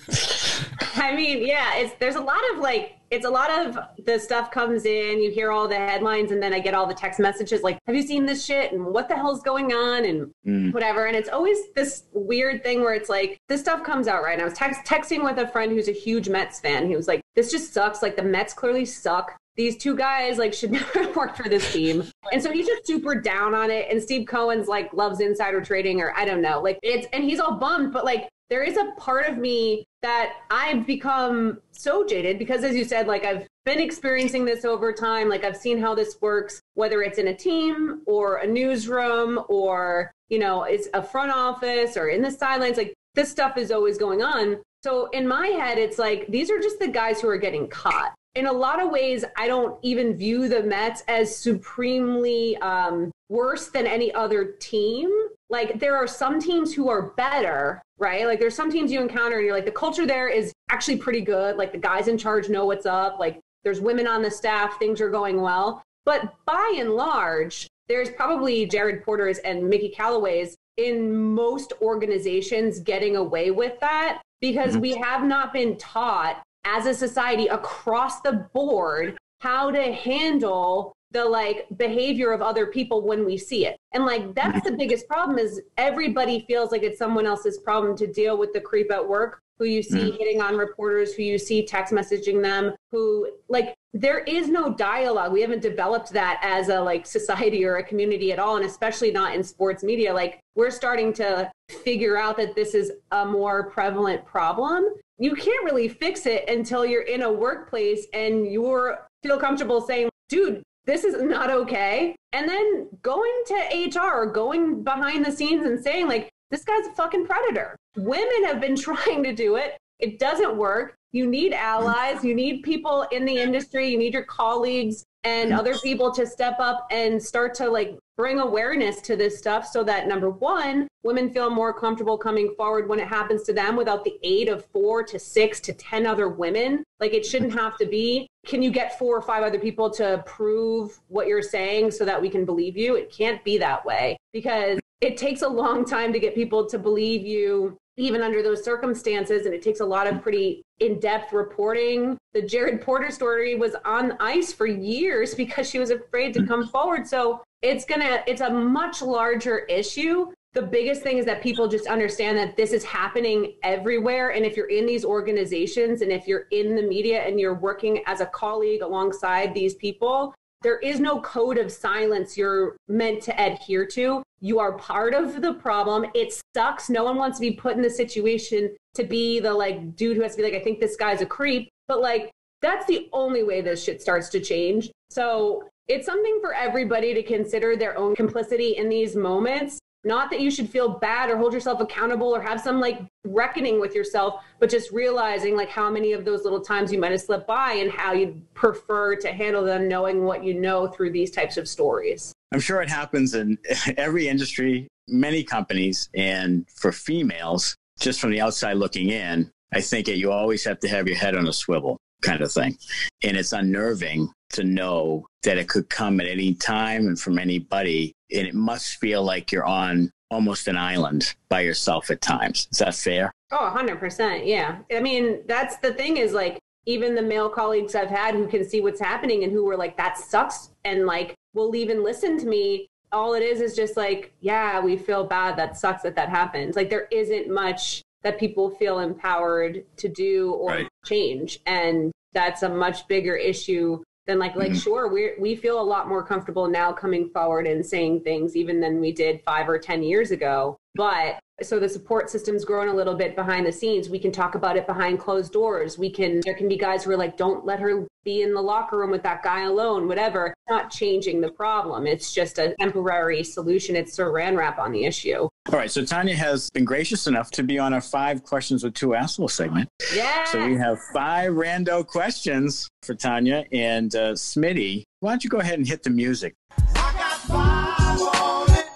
I mean, yeah, there's a lot of the stuff comes in, you hear all the headlines, and then I get all the text messages like, have you seen this shit? And what the hell's going on? And whatever. And it's always this weird thing where it's like, this stuff comes out right now. I was texting with a friend who's a huge Mets fan. He was like, this just sucks. Like the Mets clearly suck. These two guys should never work for this team. And so he's just super down on it. And Steve Cohen's loves insider trading, or I don't know, and he's all bummed, but there is a part of me that I've become so jaded because, as you said, I've been experiencing this over time. Like I've seen how this works, whether it's in a team or a newsroom or, it's a front office or in the sidelines. Like this stuff is always going on. So in my head, it's like, these are just the guys who are getting caught. In a lot of ways, I don't even view the Mets as supremely worse than any other team. Like there are some teams who are better, right? Like there's some teams you encounter and you're like, the culture there is actually pretty good. Like the guys in charge know what's up. Like there's women on the staff, things are going well. But by and large, there's probably Jared Porter's and Mickey Callaway's in most organizations getting away with that because we have not been taught as a society across the board how to handle the behavior of other people when we see it. And that's the biggest problem is everybody feels like it's someone else's problem to deal with the creep at work who you see hitting on reporters, who you see text messaging them, who there is no dialogue. We haven't developed that as a society or a community at all. And especially not in sports media. We're starting to figure out that this is a more prevalent problem. You can't really fix it until you're in a workplace and you feel comfortable saying, dude, this is not okay. And then going to HR or going behind the scenes and saying this guy's a fucking predator. Women have been trying to do it. It doesn't work. You need allies. You need people in the industry. You need your colleagues and other people to step up and start to bring awareness to this stuff so that, number one, women feel more comfortable coming forward when it happens to them without the aid of 4 to 6 to 10 other women. It shouldn't have to be, can you get 4 or 5 other people to prove what you're saying so that we can believe you? It can't be that way because it takes a long time to get people to believe you even under those circumstances. And it takes a lot of pretty in-depth reporting. The Jared Porter story was on ice for years because she was afraid to come forward. So it's a much larger issue. The biggest thing is that people just understand that this is happening everywhere. And if you're in these organizations and if you're in the media and you're working as a colleague alongside these people, there is no code of silence you're meant to adhere to. You are part of the problem. It sucks. No one wants to be put in the situation to be the dude who has to be I think this guy's a creep. But that's the only way this shit starts to change. So it's something for everybody to consider their own complicity in these moments. Not that you should feel bad or hold yourself accountable or have some reckoning with yourself, but just realizing how many of those little times you might have slipped by and how you'd prefer to handle them, knowing what you know through these types of stories. I'm sure it happens in every industry, many companies, and for females, just from the outside looking in, I think you always have to have your head on a swivel kind of thing. And it's unnerving to know that it could come at any time and from anybody. And it must feel like you're on almost an island by yourself at times. Is that fair? Oh, 100%. Yeah. I mean, that's the thing is even the male colleagues I've had who can see what's happening and who were that sucks and will even listen to me. All it is just yeah, we feel bad. That sucks that happens. There isn't much that people feel empowered to do or change. And that's a much bigger issue than sure, we feel a lot more comfortable now coming forward and saying things even than we did 5 or 10 years ago. But so the support system's growing a little bit behind the scenes. We can talk about it behind closed doors. There can be guys who are don't let her be in the locker room with that guy alone, whatever. It's not changing the problem. It's just a temporary solution. It's saran wrap on the issue. All right. So Tanya has been gracious enough to be on our 5 questions with 2 assholes segment. Yeah. So we have 5 rando questions for Tanya and Smitty. Why don't you go ahead and hit the music? I got 5 on it.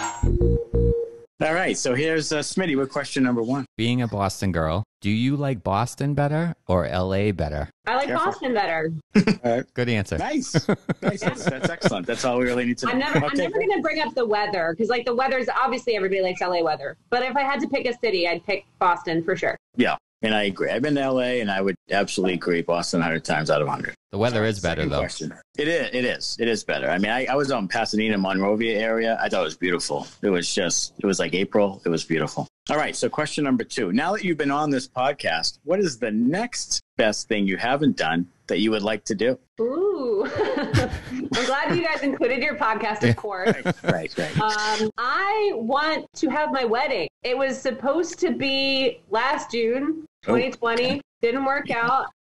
All right. So here's Smitty with question number 1. Being a Boston girl, do you like Boston better or LA better? I like Boston better. Good answer. Nice. That's excellent. That's all we really need to know. I'm never going to bring up the weather because the weather's obviously everybody likes LA weather. But if I had to pick a city, I'd pick Boston for sure. Yeah. And I agree. I've been to LA and I would absolutely agree. Boston 100 times out of 100. The weather is better though. Question. It is better. I mean, I was on Pasadena, Monrovia area. I thought it was beautiful. It was like April. It was beautiful. All right. So question number 2. Now that you've been on this podcast, what is the next best thing you haven't done that you would like to do? Ooh. I'm glad you guys included your podcast, of course. Right. I want to have my wedding. It was supposed to be last June, 2020. Didn't work out.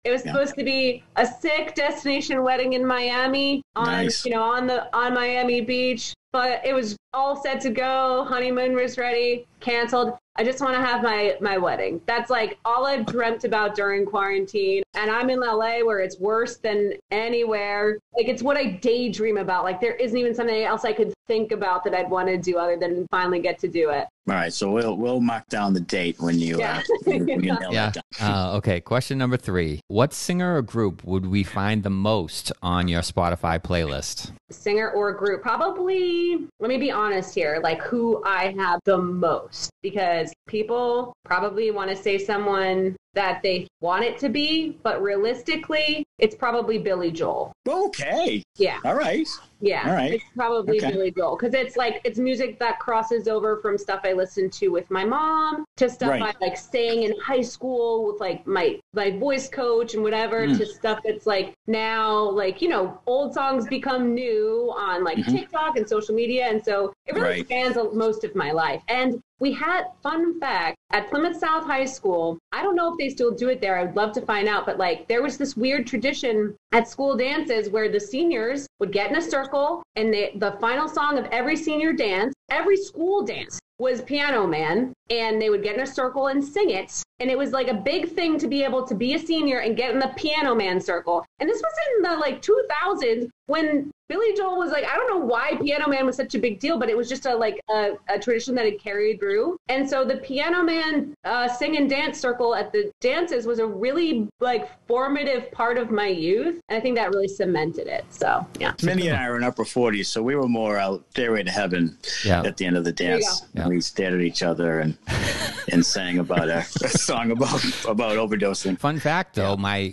It was Yeah. supposed to be a sick destination wedding in Miami on, Nice. on Miami Beach, but it was all set to go. Honeymoon was ready, canceled. I just want to have my wedding. That's like all I've dreamt about during quarantine. And I'm in LA where it's worse than anywhere. Like, it's what I daydream about. Like, there isn't even something else I could think about that I'd want to do other than finally get to do it. All right, so we'll mark down the date when you Yeah. when you nail Yeah. that down. Okay. Question number 3. What singer or group would we find the most on your Spotify playlist? Singer or group? Probably, let me be honest here, like who I have the most, because people probably want to say someone that they want it to be, but realistically, it's probably Billy Joel. Okay. Yeah. All right. Yeah, All right. It's probably Okay. Billy Joel, because it's music that crosses over from stuff I listened to with my mom to stuff Right. I like sang in high school with like my voice coach and whatever to stuff that's like now, like, old songs become new on like TikTok and social media, and so it really Right. spans most of my life. And we had, fun fact, at Plymouth South High School, I don't know if they still do it there, I would love to find out, but like there was this weird tradition at school dances where the seniors would get in a circle and the final song of every senior dance, every school dance, was Piano Man, and they would get in a circle and sing it. And it was like a big thing to be able to be a senior and get in the Piano Man circle. And this was in the like 2000s when Billy Joel was like, I don't know why Piano Man was such a big deal, but it was just a tradition that had carried through. And so the Piano Man sing and dance circle at the dances was a really like formative part of my youth. And I think that really cemented it. So, yeah. Minnie and I were in upper 40s, so we were more out Stairway to Heaven at the end of the There you dance. go. And we stared at each other and sang about a song about overdosing. Fun fact, though, my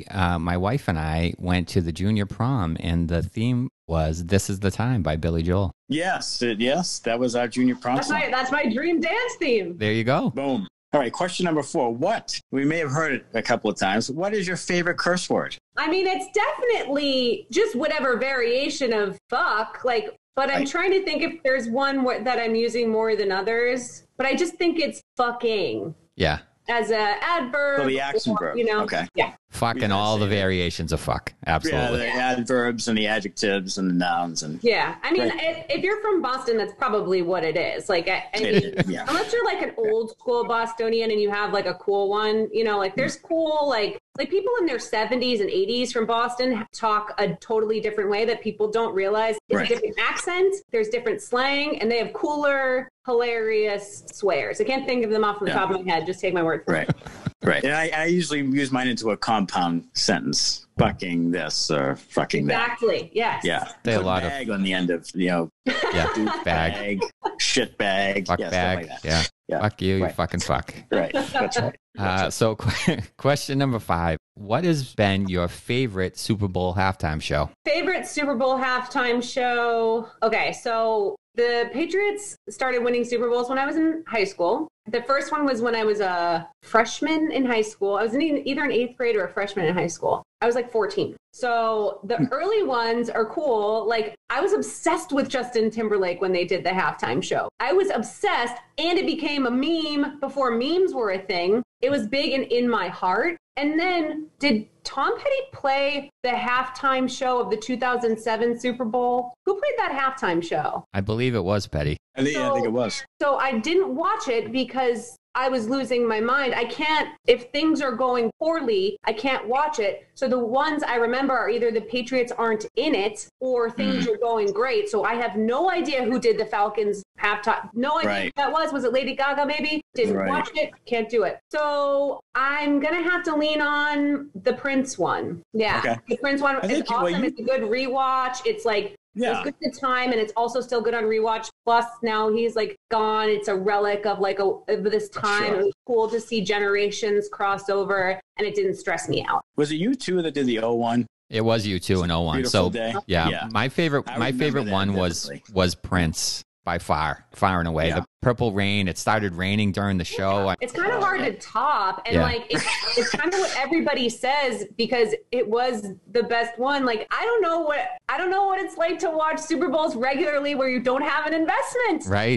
wife and I went to the junior prom, and the theme was "This Is the Time" by Billy Joel. Yes, that was our junior prom song. That's my dream dance theme. There you go. Boom. All right, question number 4. We may have heard it a couple of times. What is your favorite curse word? I mean, it's definitely just whatever variation of fuck, like, but I'm Right. trying to think if there's one that I'm using more than others, but I just think it's fucking Yeah. as a adverb. So the accent verb. Okay. Yeah. Fuck and all the variations of fuck. Absolutely. Yeah, the adverbs and the adjectives and the nouns. And Yeah. I mean, Right. if you're from Boston, that's probably what it is. Like, I mean, Yeah. unless you're like an old school Bostonian and you have like a cool one, like there's cool, like people in their 70s and 80s from Boston talk a totally different way that people don't realize. It's Right. a different accent, there's different slang, and they have cooler, hilarious swears. I can't think of them off the top of my head. Just take my word for it. Right. And I usually use mine into a compound sentence. Fucking this or fucking that. Exactly. Yes. Yeah. Say a Put lot of- bag on the end of, Yeah. douche Bag. shit bag. Fuck yeah, bag. Stuff like that. Yeah. Fuck you, you Right. fucking fuck. Right. That's right. So question number 5. What has been your favorite Super Bowl halftime show? Favorite Super Bowl halftime show. Okay, so the Patriots started winning Super Bowls when I was in high school. The first one was when I was a freshman in high school. I was in either an 8th grade or a freshman in high school. I was like 14. So the early ones are cool. Like, I was obsessed with Justin Timberlake when they did the halftime show. I was obsessed, and it became a meme before memes were a thing. It was big and in my heart. And then, did Tom Petty play the halftime show of the 2007 Super Bowl? Who played that halftime show? I believe it was Petty. I think it was. So I didn't watch it because I was losing my mind. I can't, if things are going poorly, I can't watch it. So the ones I remember are either the Patriots aren't in it or things are going great. So I have no idea who did the Falcons halftime. No idea who that was. Was it Lady Gaga maybe? Didn't watch it. Can't do it. So I'm going to have to lean on the Prince one. Yeah. Okay. The Prince one is awesome. It's a good rewatch. It's like, it's good at the time, and it's also still good on rewatch. Plus, now he's like gone. It's a relic of like of this time. It was cool to see generations cross over, and it didn't stress me out. Was it you two that did the 01? It was U2 in 01. Beautiful So day. yeah, my favorite that one vividly. was Prince by far and away. The Purple Rain. It started raining during the show. It's kind of hard to top, and Yeah. like it's kind of what everybody says because it was the best one. Like I don't know what it's like to watch Super Bowls regularly where you don't have an investment. Right. I don't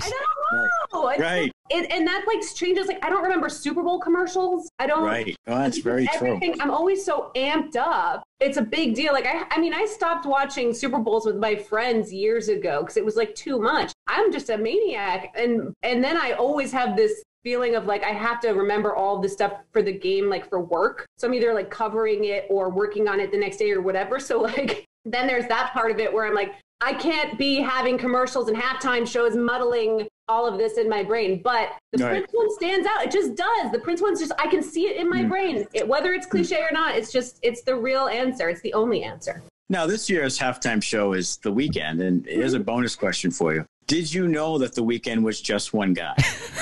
Right. And that like changes. Like I don't remember Super Bowl commercials. I don't. Right. Oh, that's very true. I'm always so amped up. It's a big deal. Like I mean, I stopped watching Super Bowls with my friends years ago because it was like too much. I'm just a maniac, and then I always have this feeling of like I have to remember all of this stuff for the game, like for work. So I'm either like covering it or working on it the next day or whatever. So like then there's that part of it where I'm like, I can't be having commercials and halftime shows muddling all of this in my brain. But the Prince one stands out. It just does. The Prince one's just, I can see it in my brain. Whether it's cliche or not, it's the real answer. It's the only answer. Now, this year's halftime show is The Weeknd. And here's a bonus question for you. Did you know that The Weeknd was just one guy?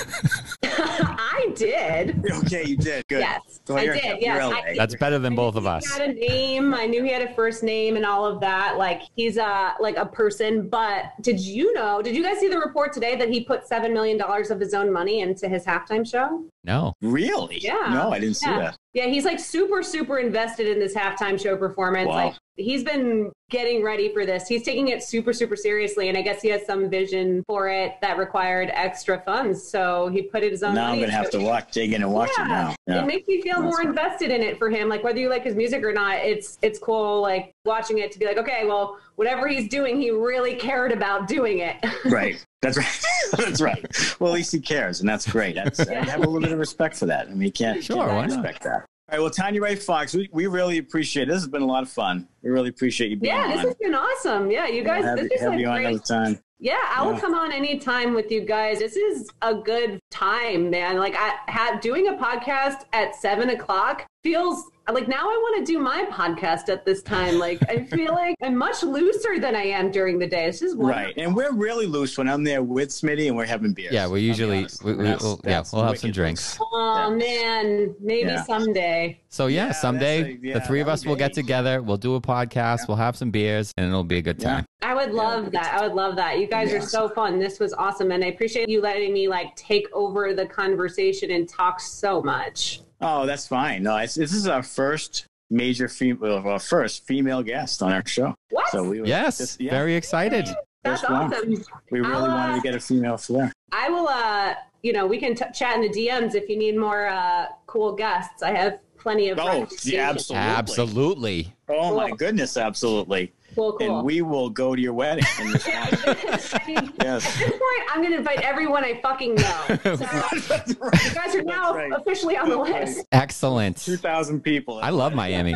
I did. Okay, you did. Good. Yes, I did. Yes, that's better than both of us. He had a name. I knew he had a first name and all of that. Like he's like a person. But did you guys see the report today that he put $7 million of his own money into his halftime show? No. Really? Yeah. No, I didn't see that. Yeah, he's like super, super invested in this halftime show performance. Wow. Like he's been getting ready for this. He's taking it super, super seriously. And I guess he has some vision for it that required extra funds. So he put his own now money. I'm going to have to dig in and watch it now. Yeah. It makes me feel more invested in it for him. Like whether you like his music or not, it's cool like watching it to be like, okay, well, whatever he's doing, he really cared about doing it. Right. That's right. That's right. Well, at least he cares, and that's great. I have a little bit of respect for that. I mean, you can't respect that. All right. Well, Tanya Ray Fox, we really appreciate it. This has been a lot of fun. We really appreciate you being on. Yeah, this has been awesome. Yeah, you guys. Have you on another time. Yeah, I will come on anytime with you guys. This is a good time, man. Like doing a podcast at 7:00 feels like now I want to do my podcast at this time. Like I feel like I'm much looser than I am during the day. It's just wonderful. Right. And we're really loose when I'm there with Smitty and we're having beers. Yeah, we're usually we'll have some drinks. Oh man, maybe someday. So someday the three of us will get together. We'll do a podcast. We'll have some beers, and it'll be a good time. I would love that. I would love that. You guys are so fun. This was awesome, and I appreciate you letting me like take over the conversation and talk so much. Oh, that's fine. No, this is our first first female guest on our show. What? So very excited. That's awesome. We really wanted to get a female flair. I will, we can chat in the DMs if you need more cool guests. I have plenty of absolutely. Oh, my goodness, absolutely. Cool. And we will go to your wedding. Yes. At this point, I'm going to invite everyone I fucking know. So, you guys are now officially on the list. Excellent. 2,000 people. I love Miami.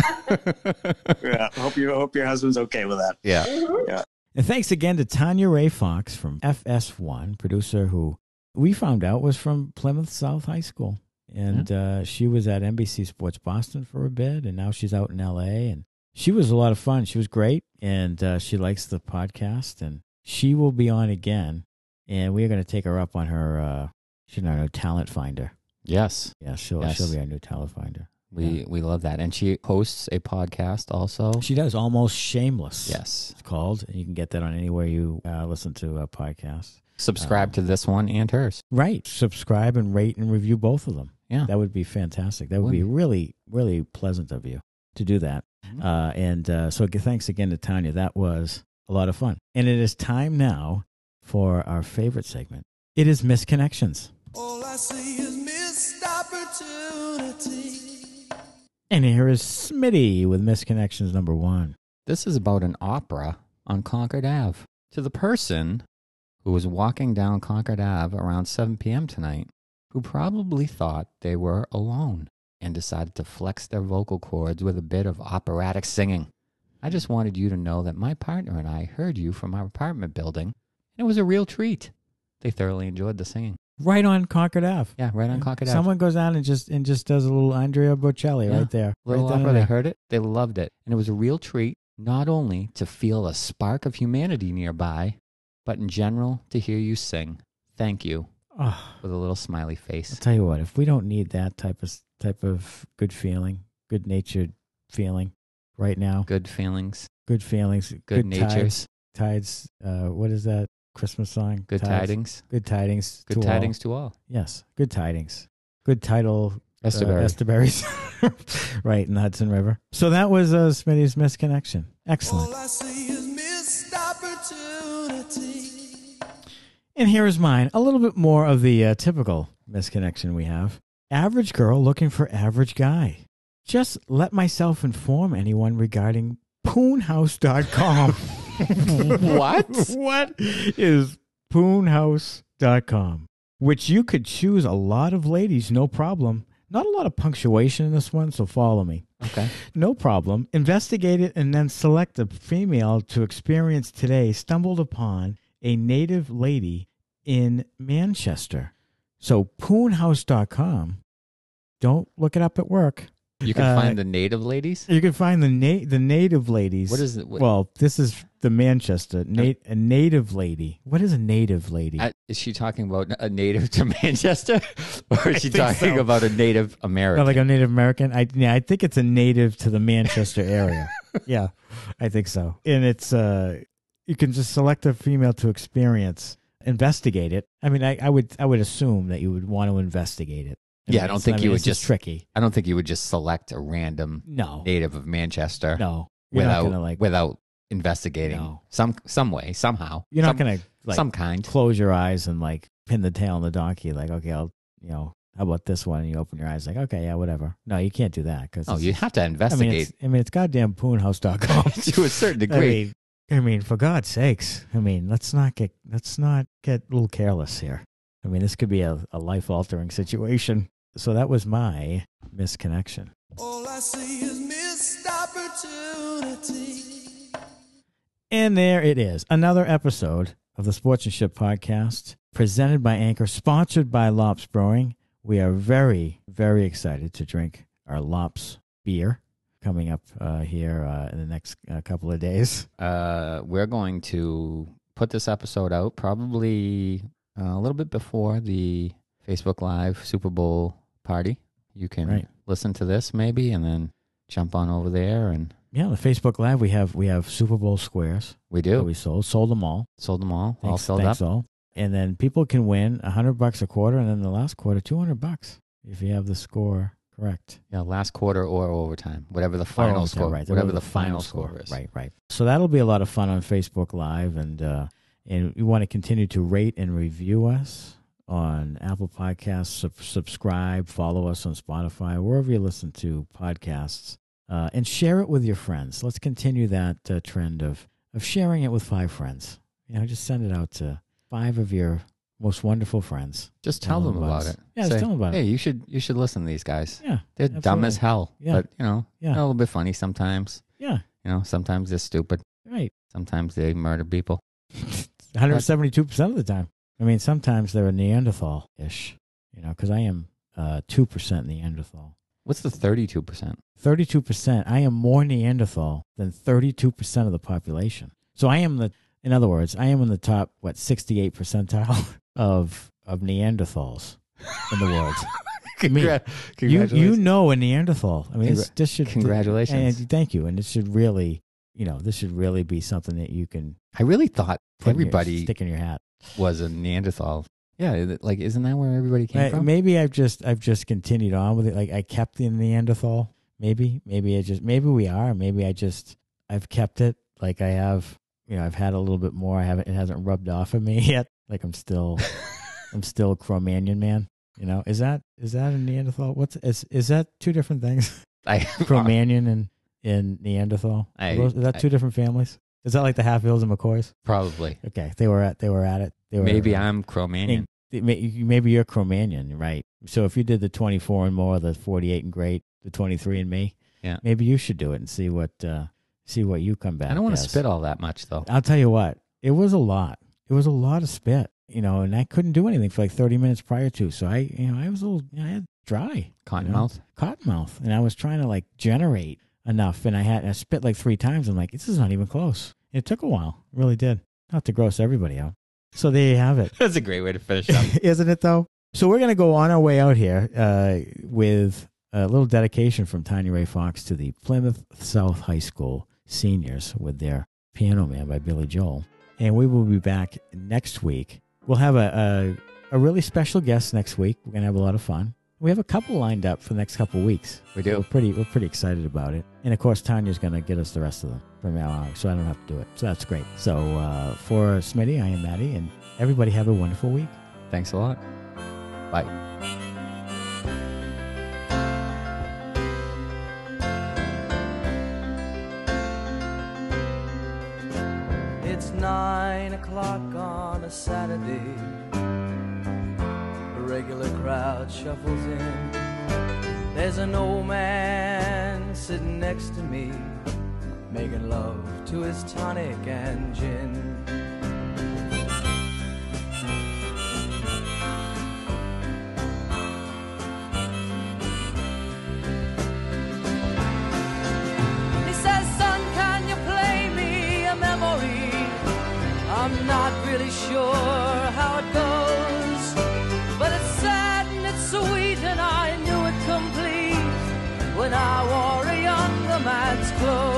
Yeah. Hope your husband's okay with that. Yeah. Yeah. And thanks again to Tanya Ray Fox from FS1, producer who we found out was from Plymouth South High School. And she was at NBC Sports Boston for a bit, and now she's out in L.A., and she was a lot of fun. She was great, and she likes the podcast, and she will be on again, and we're going to take her up on her, she's our new talent finder. Yes. Yeah, she'll be our new talent finder. We love that. And she hosts a podcast also. She does, Almost Shameless. Yes. It's called, and you can get that on anywhere you listen to a podcast. Subscribe to this one and hers. Right. Subscribe and rate and review both of them. Yeah. That would be fantastic. That would be really, really pleasant of you to do that. So thanks again to Tanya. That was a lot of fun. And it is time now for our favorite segment. It is Misconnections. All I see is missed opportunity. And here is Smitty with Misconnections number 1. This is about an opera on Concord Ave. To the person who was walking down Concord Ave around 7 p.m. tonight, who probably thought they were alone and decided to flex their vocal cords with a bit of operatic singing. I just wanted you to know that my partner and I heard you from our apartment building, and it was a real treat. They thoroughly enjoyed the singing. Right on Concord Ave. Yeah, right on Concord Ave. Someone goes down and just does a little Andrea Bocelli right there. Little right opera, they heard it, they loved it. And it was a real treat, not only to feel a spark of humanity nearby, but in general, to hear you sing. Thank you. Oh, with a little smiley face. I'll tell you what, if we don't need that type of good feeling, good-natured feeling right now. Good feelings. Good feelings. Good natures. Tides. What is that Christmas song? Good tidings. Good tidings. Good tidings to all. Yes. Good tidings. Good title. Esteberry. Right, in the Hudson River. So that was Smitty's Misconnection. Excellent. All I see is missed opportunity. And here is mine. A little bit more of the typical misconnection we have. Average girl looking for average guy. Just let myself inform anyone regarding poonhouse.com. What? What is poonhouse.com? Which you could choose a lot of ladies, no problem. Not a lot of punctuation in this one, so follow me. Okay. No problem. Investigate it and then select a female to experience today. Stumbled upon a native lady in Manchester. So poonhouse.com. Don't look it up at work. You can find the native ladies? You can find the native ladies. What is it? Well, this is the Manchester. A native lady. What is a native lady? Is she talking about a native to Manchester? Or is she think talking so. about a Native American? Oh, like a Native American? I think it's a native to the Manchester area. Yeah, I think so. And it's you can just select a female to experience, investigate it. I mean, I would assume that you would want to investigate it. Yeah, I don't think you would just tricky. I don't think you would just select a random native of Manchester. No, you're not gonna without investigating some way, somehow. You're not gonna some kind. Close your eyes and like pin the tail on the donkey. Like, okay, I'll how about this one? And you open your eyes, like, okay, yeah, whatever. No, you can't do that because you have to investigate. I mean, it's goddamn poonhouse.com to a certain degree. I mean, for God's sakes, let's not get a little careless here. I mean, this could be a life-altering situation. So that was my misconnection. All I see is missed opportunity. And there it is. Another episode of the Sportsmanship Podcast, presented by Anchor, sponsored by Lops Brewing. We are very, very excited to drink our Lops beer coming up here in the next couple of days. We're going to put this episode out probably a little bit before the Facebook Live Super Bowl party. You can listen to this maybe and then jump on over there and the Facebook Live we have Super Bowl squares. We do. That we sold them all. All Thanks, filled thanks up. All. And then people can win $100 a quarter, and then the last quarter $200 if you have the score correct. Yeah, last quarter or overtime, whatever the final score. Right. Whatever the final score is. Right. So that'll be a lot of fun on Facebook Live, and you want to continue to rate and review us on Apple Podcasts, subscribe, follow us on Spotify, wherever you listen to podcasts, and share it with your friends. Let's continue that trend of sharing it with 5 friends. Just send it out to 5 of your most wonderful friends. Just tell them about it. Yeah, just tell them about it. Hey, you should listen to these guys. Yeah, they're dumb as hell. Yeah. But they're a little bit funny sometimes. Yeah. Sometimes they're stupid. Right. Sometimes they murder people. 172% of the time. I mean, sometimes they're a Neanderthal-ish, because I am 2% Neanderthal. What's the 32%? 32%. I am more Neanderthal than 32% of the population. So I am in other words, I am in the top, 68 percentile of Neanderthals in the world. Congratulations. You know a Neanderthal. I mean, this should... Congratulations. And thank you. And it should really, this should really be something that you can... I really thought everybody... stick in your hat. Was a Neanderthal. Yeah, isn't that where everybody came from? Maybe I've just continued on with it. Like I kept the Neanderthal. Maybe we are. Maybe I've kept it. Like I have, I've had a little bit more. It hasn't rubbed off of me yet. Like I'm still a Cro-Magnon man. Is that a Neanderthal? Is that 2 different things? Cro-Magnon and Neanderthal. Is that 2 different families? Is that like the Hatfields and McCoys? Probably. Okay, they were at it. Maybe I'm Cro-Magnon. Maybe you're Cro-Magnon, right? So if you did the 24 and more, the 48 and great, the 23 and me, maybe you should do it and see what you come back. I don't want to spit all that much though. I'll tell you what, it was a lot. It was a lot of spit, and I couldn't do anything for like 30 minutes prior to. So I was a little, I had dry Cottonmouth, and I was trying to like generate enough, and I spit like 3 times. I'm like, this is not even close. It took a while. It really did. Not to gross everybody out. So there you have it. That's a great way to finish up. Isn't it, though? So we're going to go on our way out here with a little dedication from Tiny Ray Fox to the Plymouth South High School seniors with their Piano Man by Billy Joel. And we will be back next week. We'll have a really special guest next week. We're going to have a lot of fun. We have a couple lined up for the next couple of weeks. We do. We're pretty excited about it. And, of course, Tanya's going to get us the rest of them. from now on, so I don't have to do it. So that's great. So for Smitty, I am Maddie, and everybody have a wonderful week. Thanks a lot. Bye. It's 9 o'clock on a Saturday. The regular crowd shuffles in. There's an old man sitting next to me, making love to his tonic and gin. He says, son, can you play me a memory? I'm not really sure how it goes, but it's sad and it's sweet, and I knew it complete when I wore a younger man's clothes.